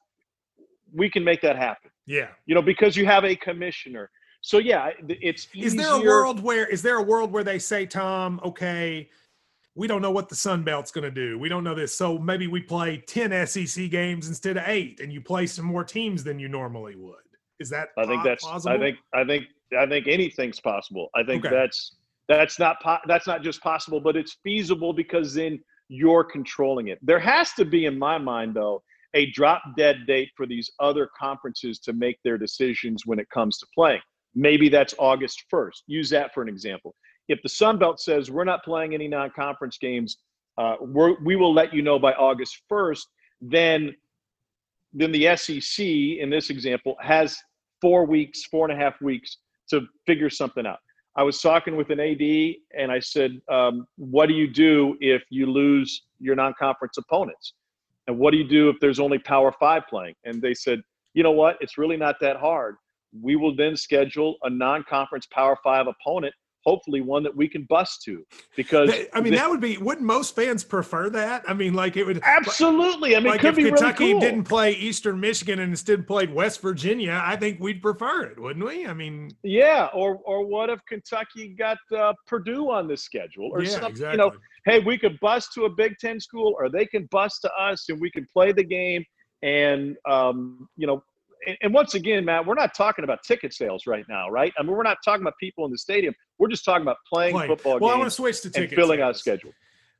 We can make that happen. Yeah. You know, because you have a commissioner. So yeah, it's easier. Is there a world where is there a world where they say, Tom, okay, we don't know what the Sun Belt's going to do. We don't know this. So maybe we play ten S E C games instead of eight, and you play some more teams than you normally would. Is that I think that's possible? I think I think I think anything's possible. I think Okay. that's that's not po- that's not just possible, but it's feasible because then you're controlling it. There has to be, in my mind, though, a drop dead date for these other conferences to make their decisions when it comes to playing. Maybe that's August first. Use that for an example. If the Sun Belt says we're not playing any non-conference games, uh, we're, we will let you know by August first, then then the S E C, in this example, has four weeks, four and a half weeks to figure something out. I was talking with an A D, and I said, um, what do you do if you lose your non-conference opponents? And what do you do if there's only Power Five playing? And they said, you know what? It's really not that hard. We will then schedule a non-conference Power Five opponent, hopefully one that we can bust to. Because I mean, the, that would be. Wouldn't most fans prefer that? I mean, like it would. absolutely. I mean, Like it could if be Kentucky really cool. didn't play Eastern Michigan and instead played West Virginia, I think we'd prefer it, wouldn't we? I mean, Yeah, or or what if Kentucky got uh, Purdue on the schedule or yeah, something? exactly. You know, hey, we could bust to a Big Ten school, or they can bust to us, and we can play the game. And um, you know, and, and once again, Matt, we're not talking about ticket sales right now, right? I mean, we're not talking about people in the stadium. We're just talking about playing Playing. football Well, I want to games switch to and ticket filling out sales. schedule.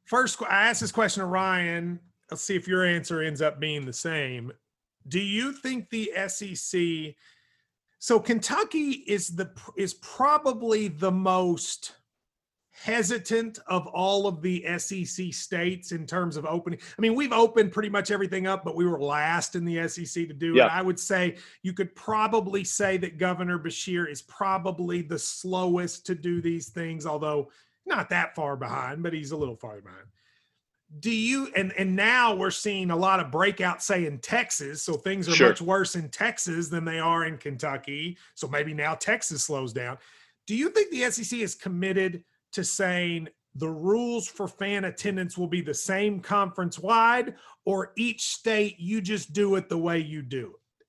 first, I asked this question to Ryan. Let's see if your answer ends up being the same. Do you think the S E C – so Kentucky is the is probably the most hesitant of all of the S E C states in terms of opening. I mean, we've opened pretty much everything up, but we were last in the S E C to do yeah. it. I would say you could probably say that Governor Beshear is probably the slowest to do these things, although not that far behind, but he's a little farther behind. Do you, and, and now we're seeing a lot of breakout, say, in Texas. So things are Sure. much worse in Texas than they are in Kentucky. So maybe now Texas slows down. Do you think the S E C is committed to saying the rules for fan attendance will be the same conference wide, or each state you just do it the way you do it?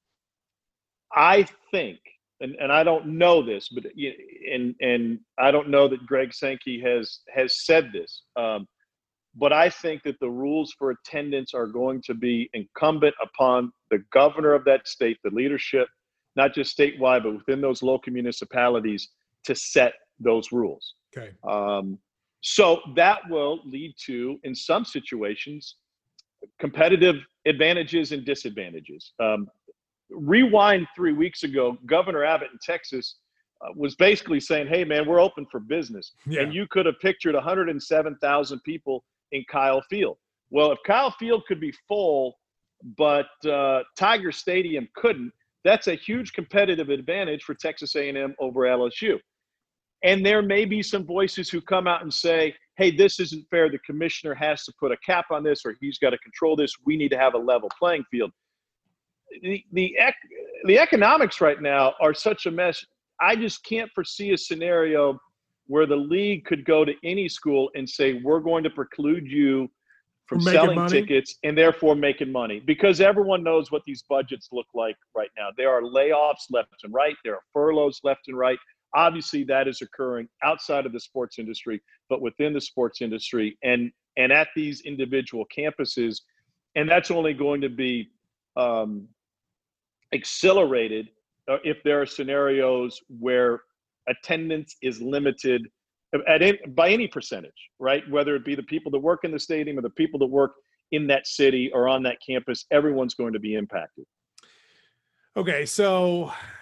I think, and, and I don't know this, but and and I don't know that Greg Sankey has has said this, um, but I think that the rules for attendance are going to be incumbent upon the governor of that state, the leadership, not just statewide, but within those local municipalities, to set those rules. Okay. Um, so that will lead to, in some situations, competitive advantages and disadvantages. Um, rewind three weeks ago, Governor Abbott in Texas uh, was basically saying, hey, man, we're open for business. Yeah. And you could have pictured one hundred seven thousand people in Kyle Field. Well, if Kyle Field could be full, but uh, Tiger Stadium couldn't, that's a huge competitive advantage for Texas A and M over L S U. And there may be some voices who come out and say, hey, this isn't fair. The commissioner has to put a cap on this, or he's got to control this. We need to have a level playing field. The, the, the economics right now are such a mess. I just can't foresee a scenario where the league could go to any school and say, we're going to preclude you from selling money? tickets and therefore making money, because everyone knows what these budgets look like right now. There are layoffs left and right. There are furloughs left and right. Obviously, that is occurring outside of the sports industry, but within the sports industry and and at these individual campuses. And that's only going to be um, accelerated uh, if there are scenarios where attendance is limited at any, by any percentage, right? Whether it be the people that work in the stadium or the people that work in that city or on that campus, everyone's going to be impacted. Okay, so –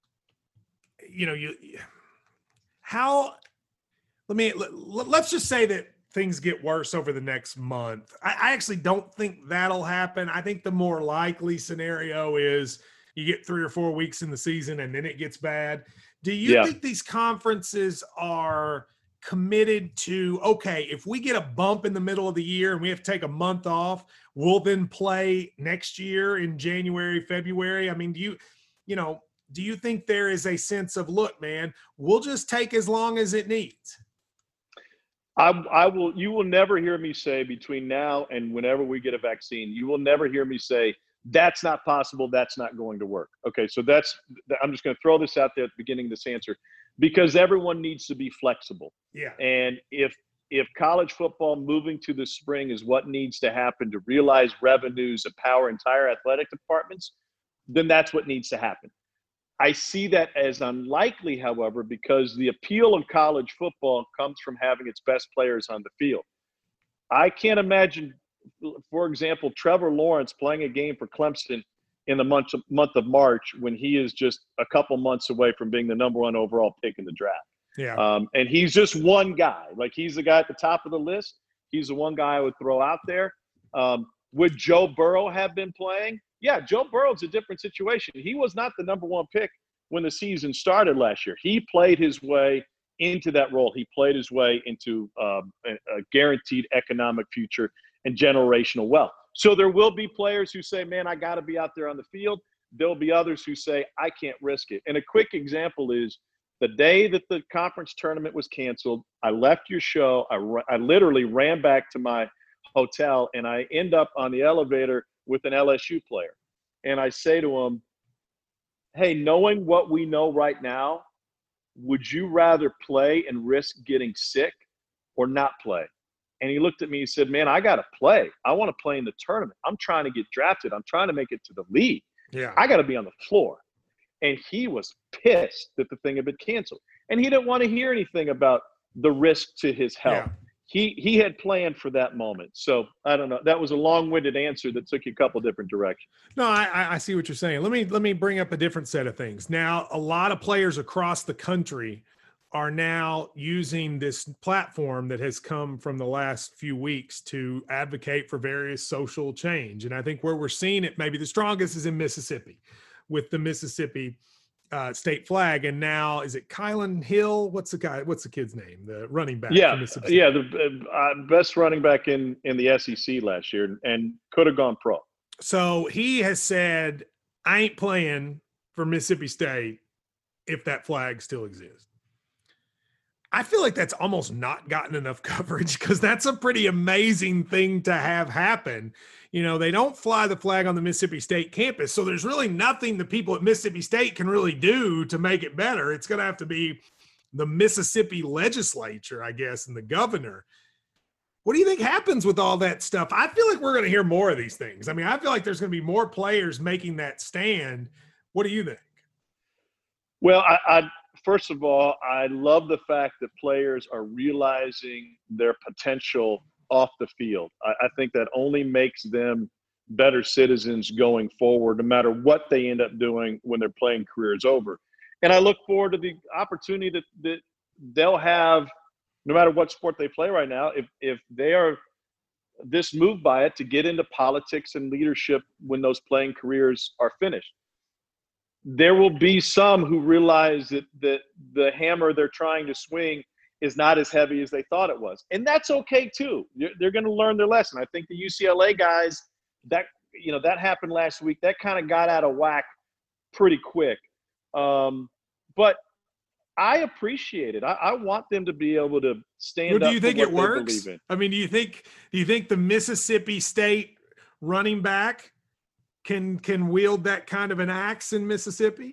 you know, you, how, let me, let, let's just say that things get worse over the next month. I, I actually don't think that'll happen. I think the more likely scenario is you get three or four weeks in the season and then it gets bad. Do you yeah. think these conferences are committed to, okay, if we get a bump in the middle of the year and we have to take a month off, we'll then play next year in January, February? I mean, do you, you know, do you think there is a sense of, look, man, we'll just take as long as it needs? I, I will. You will never hear me say between now and whenever we get a vaccine, you will never hear me say that's not possible. That's not going to work. Okay, so that's. I'm just going to throw this out there at the beginning of this answer, because everyone needs to be flexible. Yeah. And if if college football moving to the spring is what needs to happen to realize revenues and power entire athletic departments, then that's what needs to happen. I see that as unlikely, however, because the appeal of college football comes from having its best players on the field. I can't imagine, for example, Trevor Lawrence playing a game for Clemson in the month of, month of March when he is just a couple months away from being the number one overall pick in the draft. Yeah. Um, and he's just one guy. Like, he's the guy at the top of the list. He's the one guy I would throw out there. Um, would Joe Burrow have been playing? Yeah, Joe Burrow's a different situation. He was not the number one pick when the season started last year. He played his way into that role. He played his way into um, a, a guaranteed economic future and generational wealth. So there will be players who say, man, I got to be out there on the field. There'll be others who say, I can't risk it. And a quick example is the day that the conference tournament was canceled, I left your show. I, I literally ran back to my hotel, and I end up on the elevator with an L S U player. And I say to him, hey, knowing what we know right now, would you rather play and risk getting sick or not play? And he looked at me and said, man, I got to play. I want to play in the tournament. I'm trying to get drafted. I'm trying to make it to the league. Yeah. I got to be on the floor. And he was pissed that the thing had been canceled. And he didn't want to hear anything about the risk to his health. Yeah. he he had planned for that moment. So I don't know. That was a long-winded answer that took you a couple different directions. No, I, I see what you're saying. Let me let me bring up a different set of things. Now, a lot of players across the country are now using this platform that has come from the last few weeks to advocate for various social change. And I think where we're seeing it maybe the strongest is in Mississippi with the Mississippi uh, state flag. And now is it Kylan Hill? What's the guy? What's the kid's name? The running back. Yeah. From Mississippi. Yeah. The uh, best running back in, in the S E C last year and could have gone pro. So he has said, I ain't playing for Mississippi State if that flag still exists. I feel like that's almost not gotten enough coverage because that's a pretty amazing thing to have happen. You know, they don't fly the flag on the Mississippi State campus, so there's really nothing the people at Mississippi State can really do to make it better. It's going to have to be the Mississippi legislature, I guess, and the governor. What do you think happens with all that stuff? I feel like we're going to hear more of these things. I mean, I feel like there's going to be more players making that stand. What do you think? Well, I, I first of all, I love the fact that players are realizing their potential off the field. I, I think that only makes them better citizens going forward, no matter what they end up doing when their playing career is over. And I look forward to the opportunity that, that they'll have, no matter what sport they play right now, if if they are this moved by it, to get into politics and leadership when those playing careers are finished. There will be some who realize that, that the hammer they're trying to swing is not as heavy as they thought it was. And that's okay too. They're, they're going to learn their lesson. I think the U C L A guys, that, you know, that happened last week. That kind of got out of whack pretty quick. Um, but I appreciate it. I, I want them to be able to stand well, do up you think for it what they works? believe in. I mean, do you think do you think the Mississippi State running back can can wield that kind of an axe in Mississippi?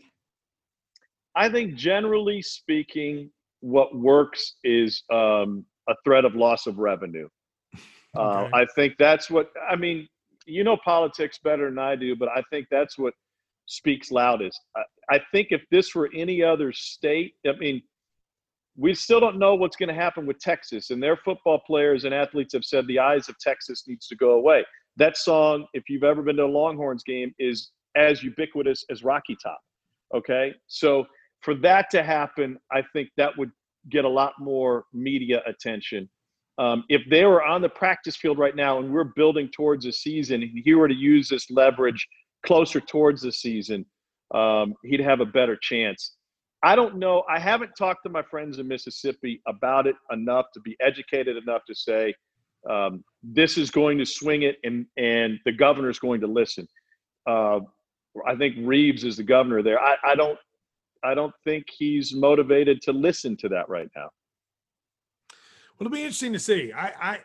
I think generally speaking, what works is um, a threat of loss of revenue. Uh, Okay. I think that's what – I mean, you know politics better than I do, but I think that's what speaks loudest. I, I think if this were any other state – I mean, we still don't know what's going to happen with Texas, and their football players and athletes have said the eyes of Texas needs to go away. That song, if you've ever been to a Longhorns game, is as ubiquitous as Rocky Top, okay? So for that to happen, I think that would get a lot more media attention. Um, if they were on the practice field right now and we're building towards a season, and he were to use this leverage closer towards the season, um, he'd have a better chance. I don't know. I haven't talked to my friends in Mississippi about it enough to be educated enough to say um, this is going to swing it and, and the governor's going to listen. Uh, I think Reeves is the governor there. I, I don't I don't think he's motivated to listen to that right now. Well, it'll be interesting to see. I, I,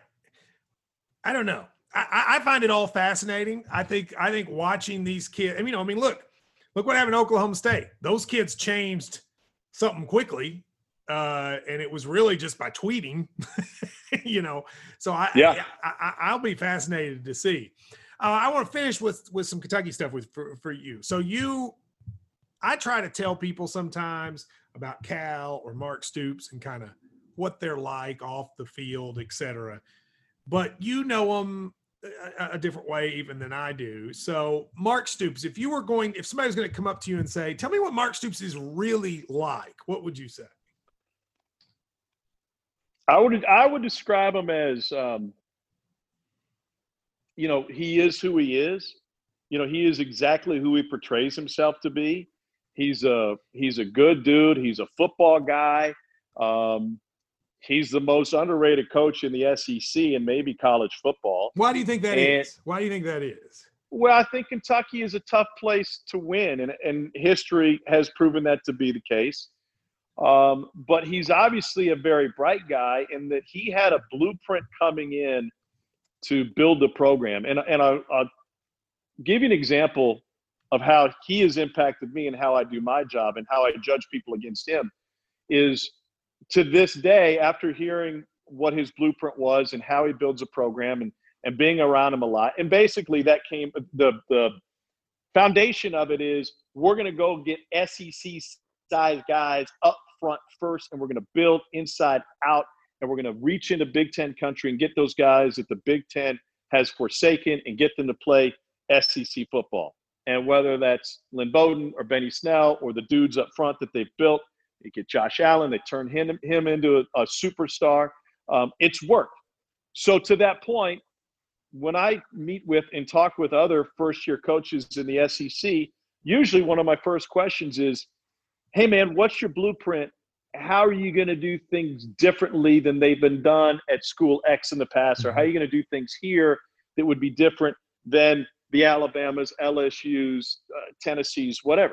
I don't know. I, I find it all fascinating. I think, I think watching these kids. I mean, you know, I mean, look, look what happened in Oklahoma State. Those kids changed something quickly, uh, and it was really just by tweeting. you know, so I, yeah, I, I, I'll be fascinated to see. Uh, I want to finish with with some Kentucky stuff with for, for you. So you. I try to tell people sometimes about Cal or Mark Stoops and kind of what they're like off the field, et cetera. But you know them a, a different way even than I do. So Mark Stoops, if you were going, if somebody was going to come up to you and say, tell me what Mark Stoops is really like, what would you say? I would, I would describe him as, um, you know, he is who he is. You know, he is exactly who he portrays himself to be. He's a he's a good dude. He's a football guy. Um, he's the most underrated coach in the S E C and maybe college football. Why do you think that and, is? Why do you think that is? Well, I think Kentucky is a tough place to win, and, and history has proven that to be the case. Um, but he's obviously a very bright guy in that he had a blueprint coming in to build the program. And, and I, I'll give you an example of how he has impacted me and how I do my job and how I judge people against him is to this day, after hearing what his blueprint was and how he builds a program and, and being around him a lot. And basically that came, the, the foundation of it is we're going to go get S E C size guys up front first, and we're going to build inside out and we're going to reach into Big Ten country and get those guys that the Big Ten has forsaken and get them to play S E C football. And whether that's Lynn Bowden or Benny Snell or the dudes up front that they've built, they get Josh Allen, they turn him, him into a, a superstar. Um, it's worked. So to that point, when I meet with and talk with other first-year coaches in the S E C, usually one of my first questions is, hey, man, what's your blueprint? How are you going to do things differently than they've been done at school X in the past? Or how are you going to do things here that would be different than the Alabamas, L S Us, uh, Tennessees, whatever?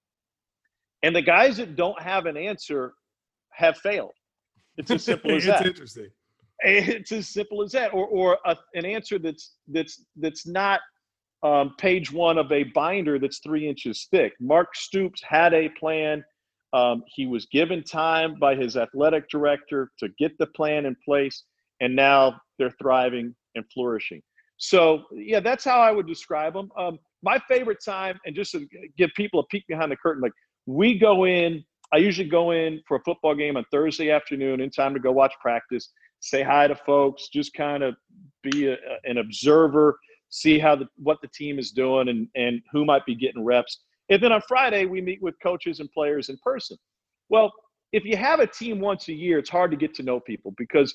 And the guys that don't have an answer have failed. It's as simple as it's that. It's interesting. It's as simple as that. Or, or a, an answer that's that's that's not um, page one of a binder that's three inches thick. Mark Stoops had a plan. Um, he was given time by his athletic director to get the plan in place, and now they're thriving and flourishing. So, yeah, that's how I would describe them. Um, my favorite time, and just to give people a peek behind the curtain, like we go in, I usually go in for a football game on Thursday afternoon in time to go watch practice, say hi to folks, just kind of be a, an observer, see how the, what the team is doing and, and who might be getting reps. And then on Friday, we meet with coaches and players in person. Well, if you have a team once a year, it's hard to get to know people because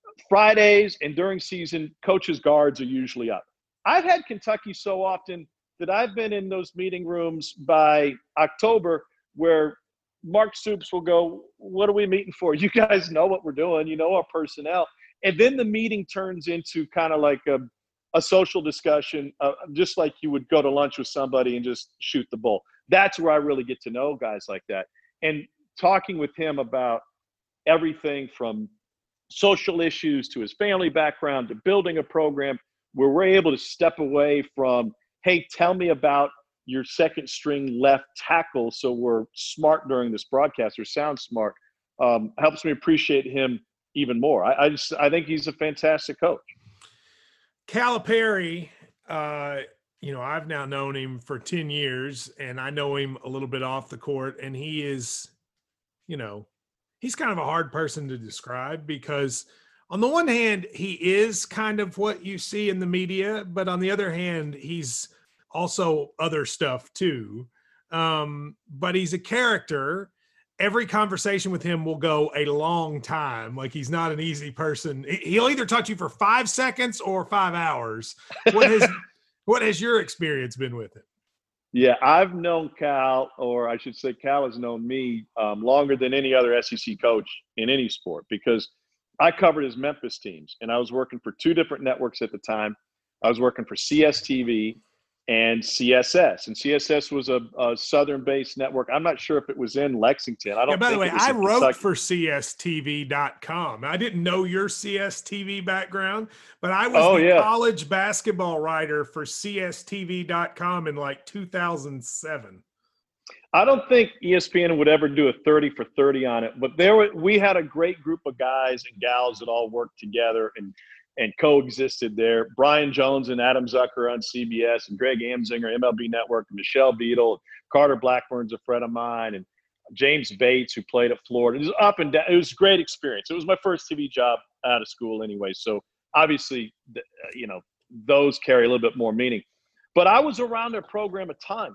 Fridays and during season, coaches' guards are usually up. I've had Kentucky so often that I've been in those meeting rooms by October where Mark Stoops will go, what are we meeting for? You guys know what we're doing. You know our personnel. And then the meeting turns into kind of like a, a social discussion, uh, just like you would go to lunch with somebody and just shoot the bull. That's where I really get to know guys like that. And talking with him about everything from social issues to his family background to building a program where we're able to step away from, hey, tell me about your second string left tackle so we're smart during this broadcast or sound smart, um, helps me appreciate him even more. I, I just I think he's a fantastic coach. Calipari, uh, you know, I've now known him for ten years, and I know him a little bit off the court, and he is, you know, he's kind of a hard person to describe because on the one hand, he is kind of what you see in the media, but on the other hand, he's also other stuff too. Um, but he's a character. Every conversation with him will go a long time. Like he's not an easy person. He'll either talk to you for five seconds or five hours. What has, what has your experience been with him? Yeah, I've known Cal, or I should say Cal has known me um, longer than any other S E C coach in any sport because I covered his Memphis teams, and I was working for two different networks at the time. I was working for C S T V and C S S, and C S S was a, a Southern-based network. I'm not sure if it was in Lexington. I don't. Yeah, by the way, I wrote Kentucky. for C S T V dot com. I didn't know your C S T V background, but I was oh, the yeah. college basketball writer for C S T V dot com in like two thousand seven. I don't think E S P N would ever do a thirty for thirty on it, but there were, we had a great group of guys and gals that all worked together and and coexisted there. Brian Jones and Adam Zucker on C B S, and Greg Amzinger, M L B Network, and Michelle Beadle, Carter Blackburn's a friend of mine, and James Bates, who played at Florida. It was up and down. It was a great experience. It was my first T V job out of school anyway, so obviously, you know, those carry a little bit more meaning. But I was around their program a ton.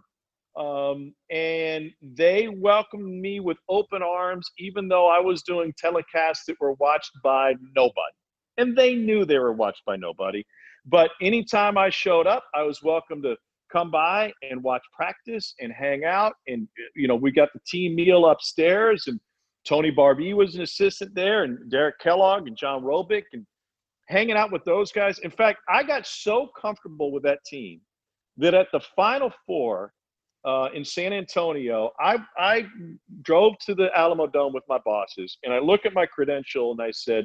Um, and they welcomed me with open arms, even though I was doing telecasts that were watched by nobody. And they knew they were watched by nobody. But anytime I showed up, I was welcome to come by and watch practice and hang out. And, you know, we got the team meal upstairs, and Tony Barbee was an assistant there, and Derek Kellogg and John Robick, and hanging out with those guys. In fact, I got so comfortable with that team that at the Final Four, Uh, in San Antonio, I, I drove to the Alamo Dome with my bosses, and I looked at my credential and I said,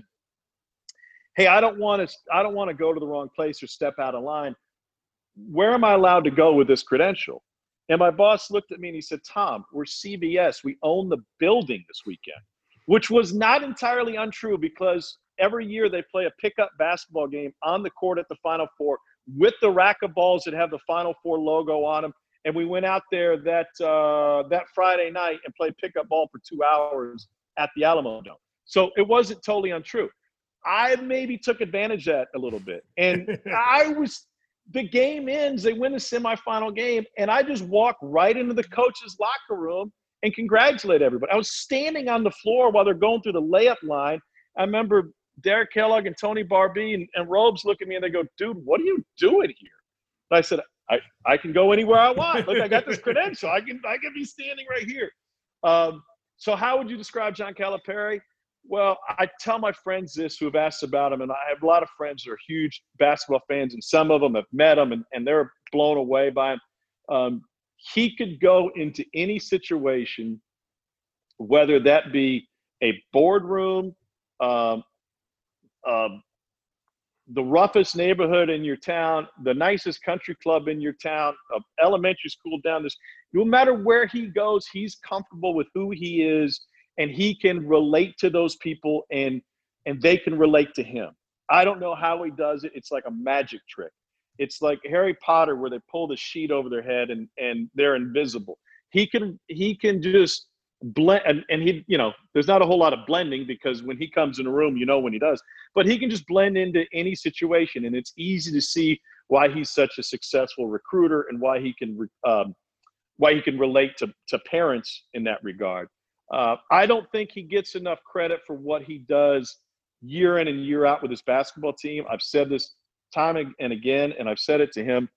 "Hey, I don't want to. I don't want to go to the wrong place or step out of line. Where am I allowed to go with this credential?" And my boss looked at me and he said, "Tom, we're C B S. We own the building this weekend," which was not entirely untrue because every year they play a pickup basketball game on the court at the Final Four with the rack of balls that have the Final Four logo on them. And we went out there that uh, that Friday night and played pickup ball for two hours at the Alamo Dome. So it wasn't totally untrue. I maybe took advantage of that a little bit. And I was, the game ends, they win the semifinal game, and I just walk right into the coach's locker room and congratulate everybody. I was standing on the floor while they're going through the layup line. I remember Derek Kellogg and Tony Barbee and, and Robes look at me and they go, dude, what are you doing here? And I said, I, I can go anywhere I want. Look, I got this credential. I can I can be standing right here. Um, so how would you describe John Calipari? Well, I tell my friends this who have asked about him, and I have a lot of friends who are huge basketball fans, and some of them have met him, and, and they're blown away by him. Um, he could go into any situation, whether that be a boardroom, um, um, the roughest neighborhood in your town, the nicest country club in your town, uh, elementary school down this, no matter where he goes, he's comfortable with who he is, and he can relate to those people, and and they can relate to him. I don't know how he does it. It's like a magic trick. It's like Harry Potter where they pull the sheet over their head and, and they're invisible. He can he can just blend, and, and he, you know, there's not a whole lot of blending because when he comes in a room, you know when he does, but he can just blend into any situation, and it's easy to see why he's such a successful recruiter and why he can um, why he can relate to, to parents in that regard. Uh, I don't think he gets enough credit for what he does year in and year out with his basketball team. I've said this time and again, and I've said it to him.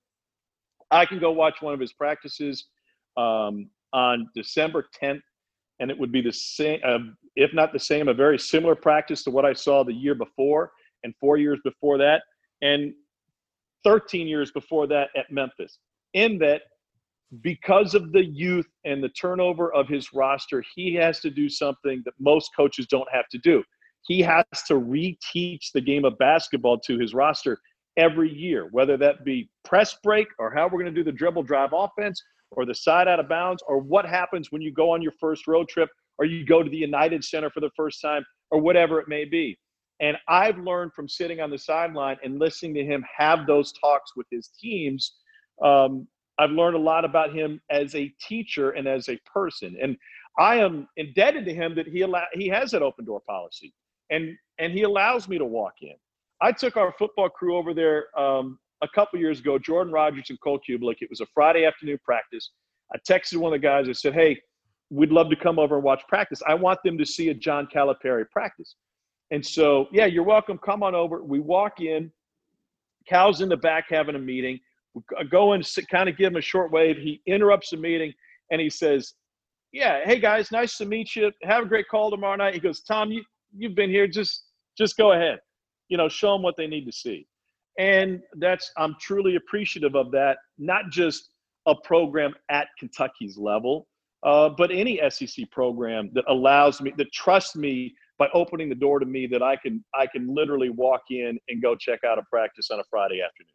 I can go watch one of his practices um, on December tenth, and it would be the same, uh, if not the same, a very similar practice to what I saw the year before and four years before that and thirteen years before that at Memphis. In that, because of the youth and the turnover of his roster, he has to do something that most coaches don't have to do. He has to reteach the game of basketball to his roster every year, whether that be press break or how we're going to do the dribble drive offense or the side out of bounds or what happens when you go on your first road trip or you go to the United Center for the first time or whatever it may be. And I've learned from sitting on the sideline and listening to him have those talks with his teams. Um, I've learned a lot about him as a teacher and as a person. And I am indebted to him that he allow, he has that open door policy. And and he allows me to walk in. I took our football crew over there um, a couple years ago, Jordan Rogers and Cole Kubelik. It was a Friday afternoon practice. I texted one of the guys. I said, hey, we'd love to come over and watch practice. I want them to see a John Calipari practice. And so, yeah, you're welcome. Come on over. We walk in. Cal's in the back having a meeting. We go and kind of give him a short wave. He interrupts the meeting, and he says, yeah, hey, guys, nice to meet you. Have a great call tomorrow night. He goes, Tom, you, you've been here. Just just go ahead. You know, show them what they need to see. And that's, I'm truly appreciative of that, not just a program at Kentucky's level, uh, but any S E C program that allows me, that trusts me by opening the door to me that I can, I can literally walk in and go check out a practice on a Friday afternoon.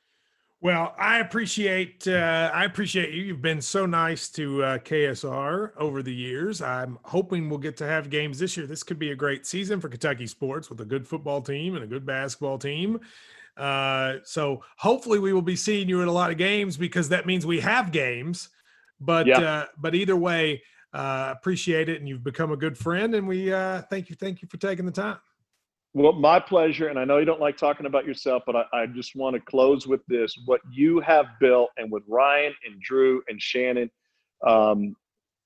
Well, I appreciate uh, I appreciate you. You've been so nice to uh, K S R over the years. I'm hoping we'll get to have games this year. This could be a great season for Kentucky sports with a good football team and a good basketball team. Uh, so hopefully we will be seeing you at a lot of games because that means we have games. But yeah. uh, but either way, uh, appreciate it, and you've become a good friend. And we uh, thank you, thank you for taking the time. Well, my pleasure, and I know you don't like talking about yourself, but I, I just want to close with this. What you have built, and with Ryan and Drew and Shannon, um,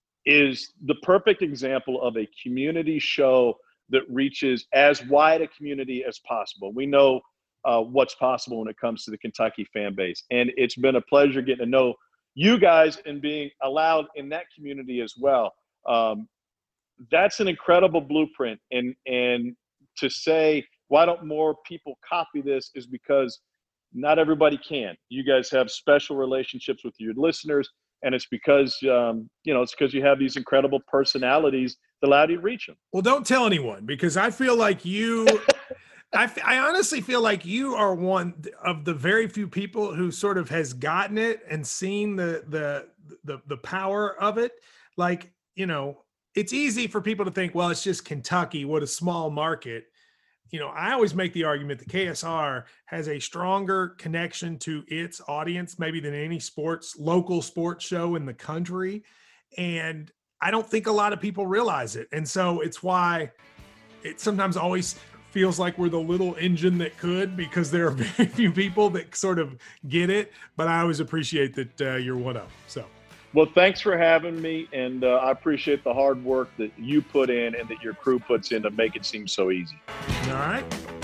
is the perfect example of a community show that reaches as wide a community as possible. We know uh, what's possible when it comes to the Kentucky fan base, and it's been a pleasure getting to know you guys and being allowed in that community as well. Um, that's an incredible blueprint, and and to say, why don't more people copy this is because not everybody can. You guys have special relationships with your listeners, and it's because, um, you know, it's because you have these incredible personalities that allow you to reach them. Well, don't tell anyone, because I feel like you, I, I honestly feel like you are one of the very few people who sort of has gotten it and seen the, the, the, the power of it. Like, you know, it's easy for people to think, well, it's just Kentucky, what a small market. You know, I always make the argument that K S R has a stronger connection to its audience maybe than any sports, local sports show in the country. And I don't think a lot of people realize it. And so it's why it sometimes always feels like we're the little engine that could, because there are very few people that sort of get it, but I always appreciate that uh, you're one of them. So. Well, thanks for having me, and uh, I appreciate the hard work that you put in and that your crew puts in to make it seem so easy. All right.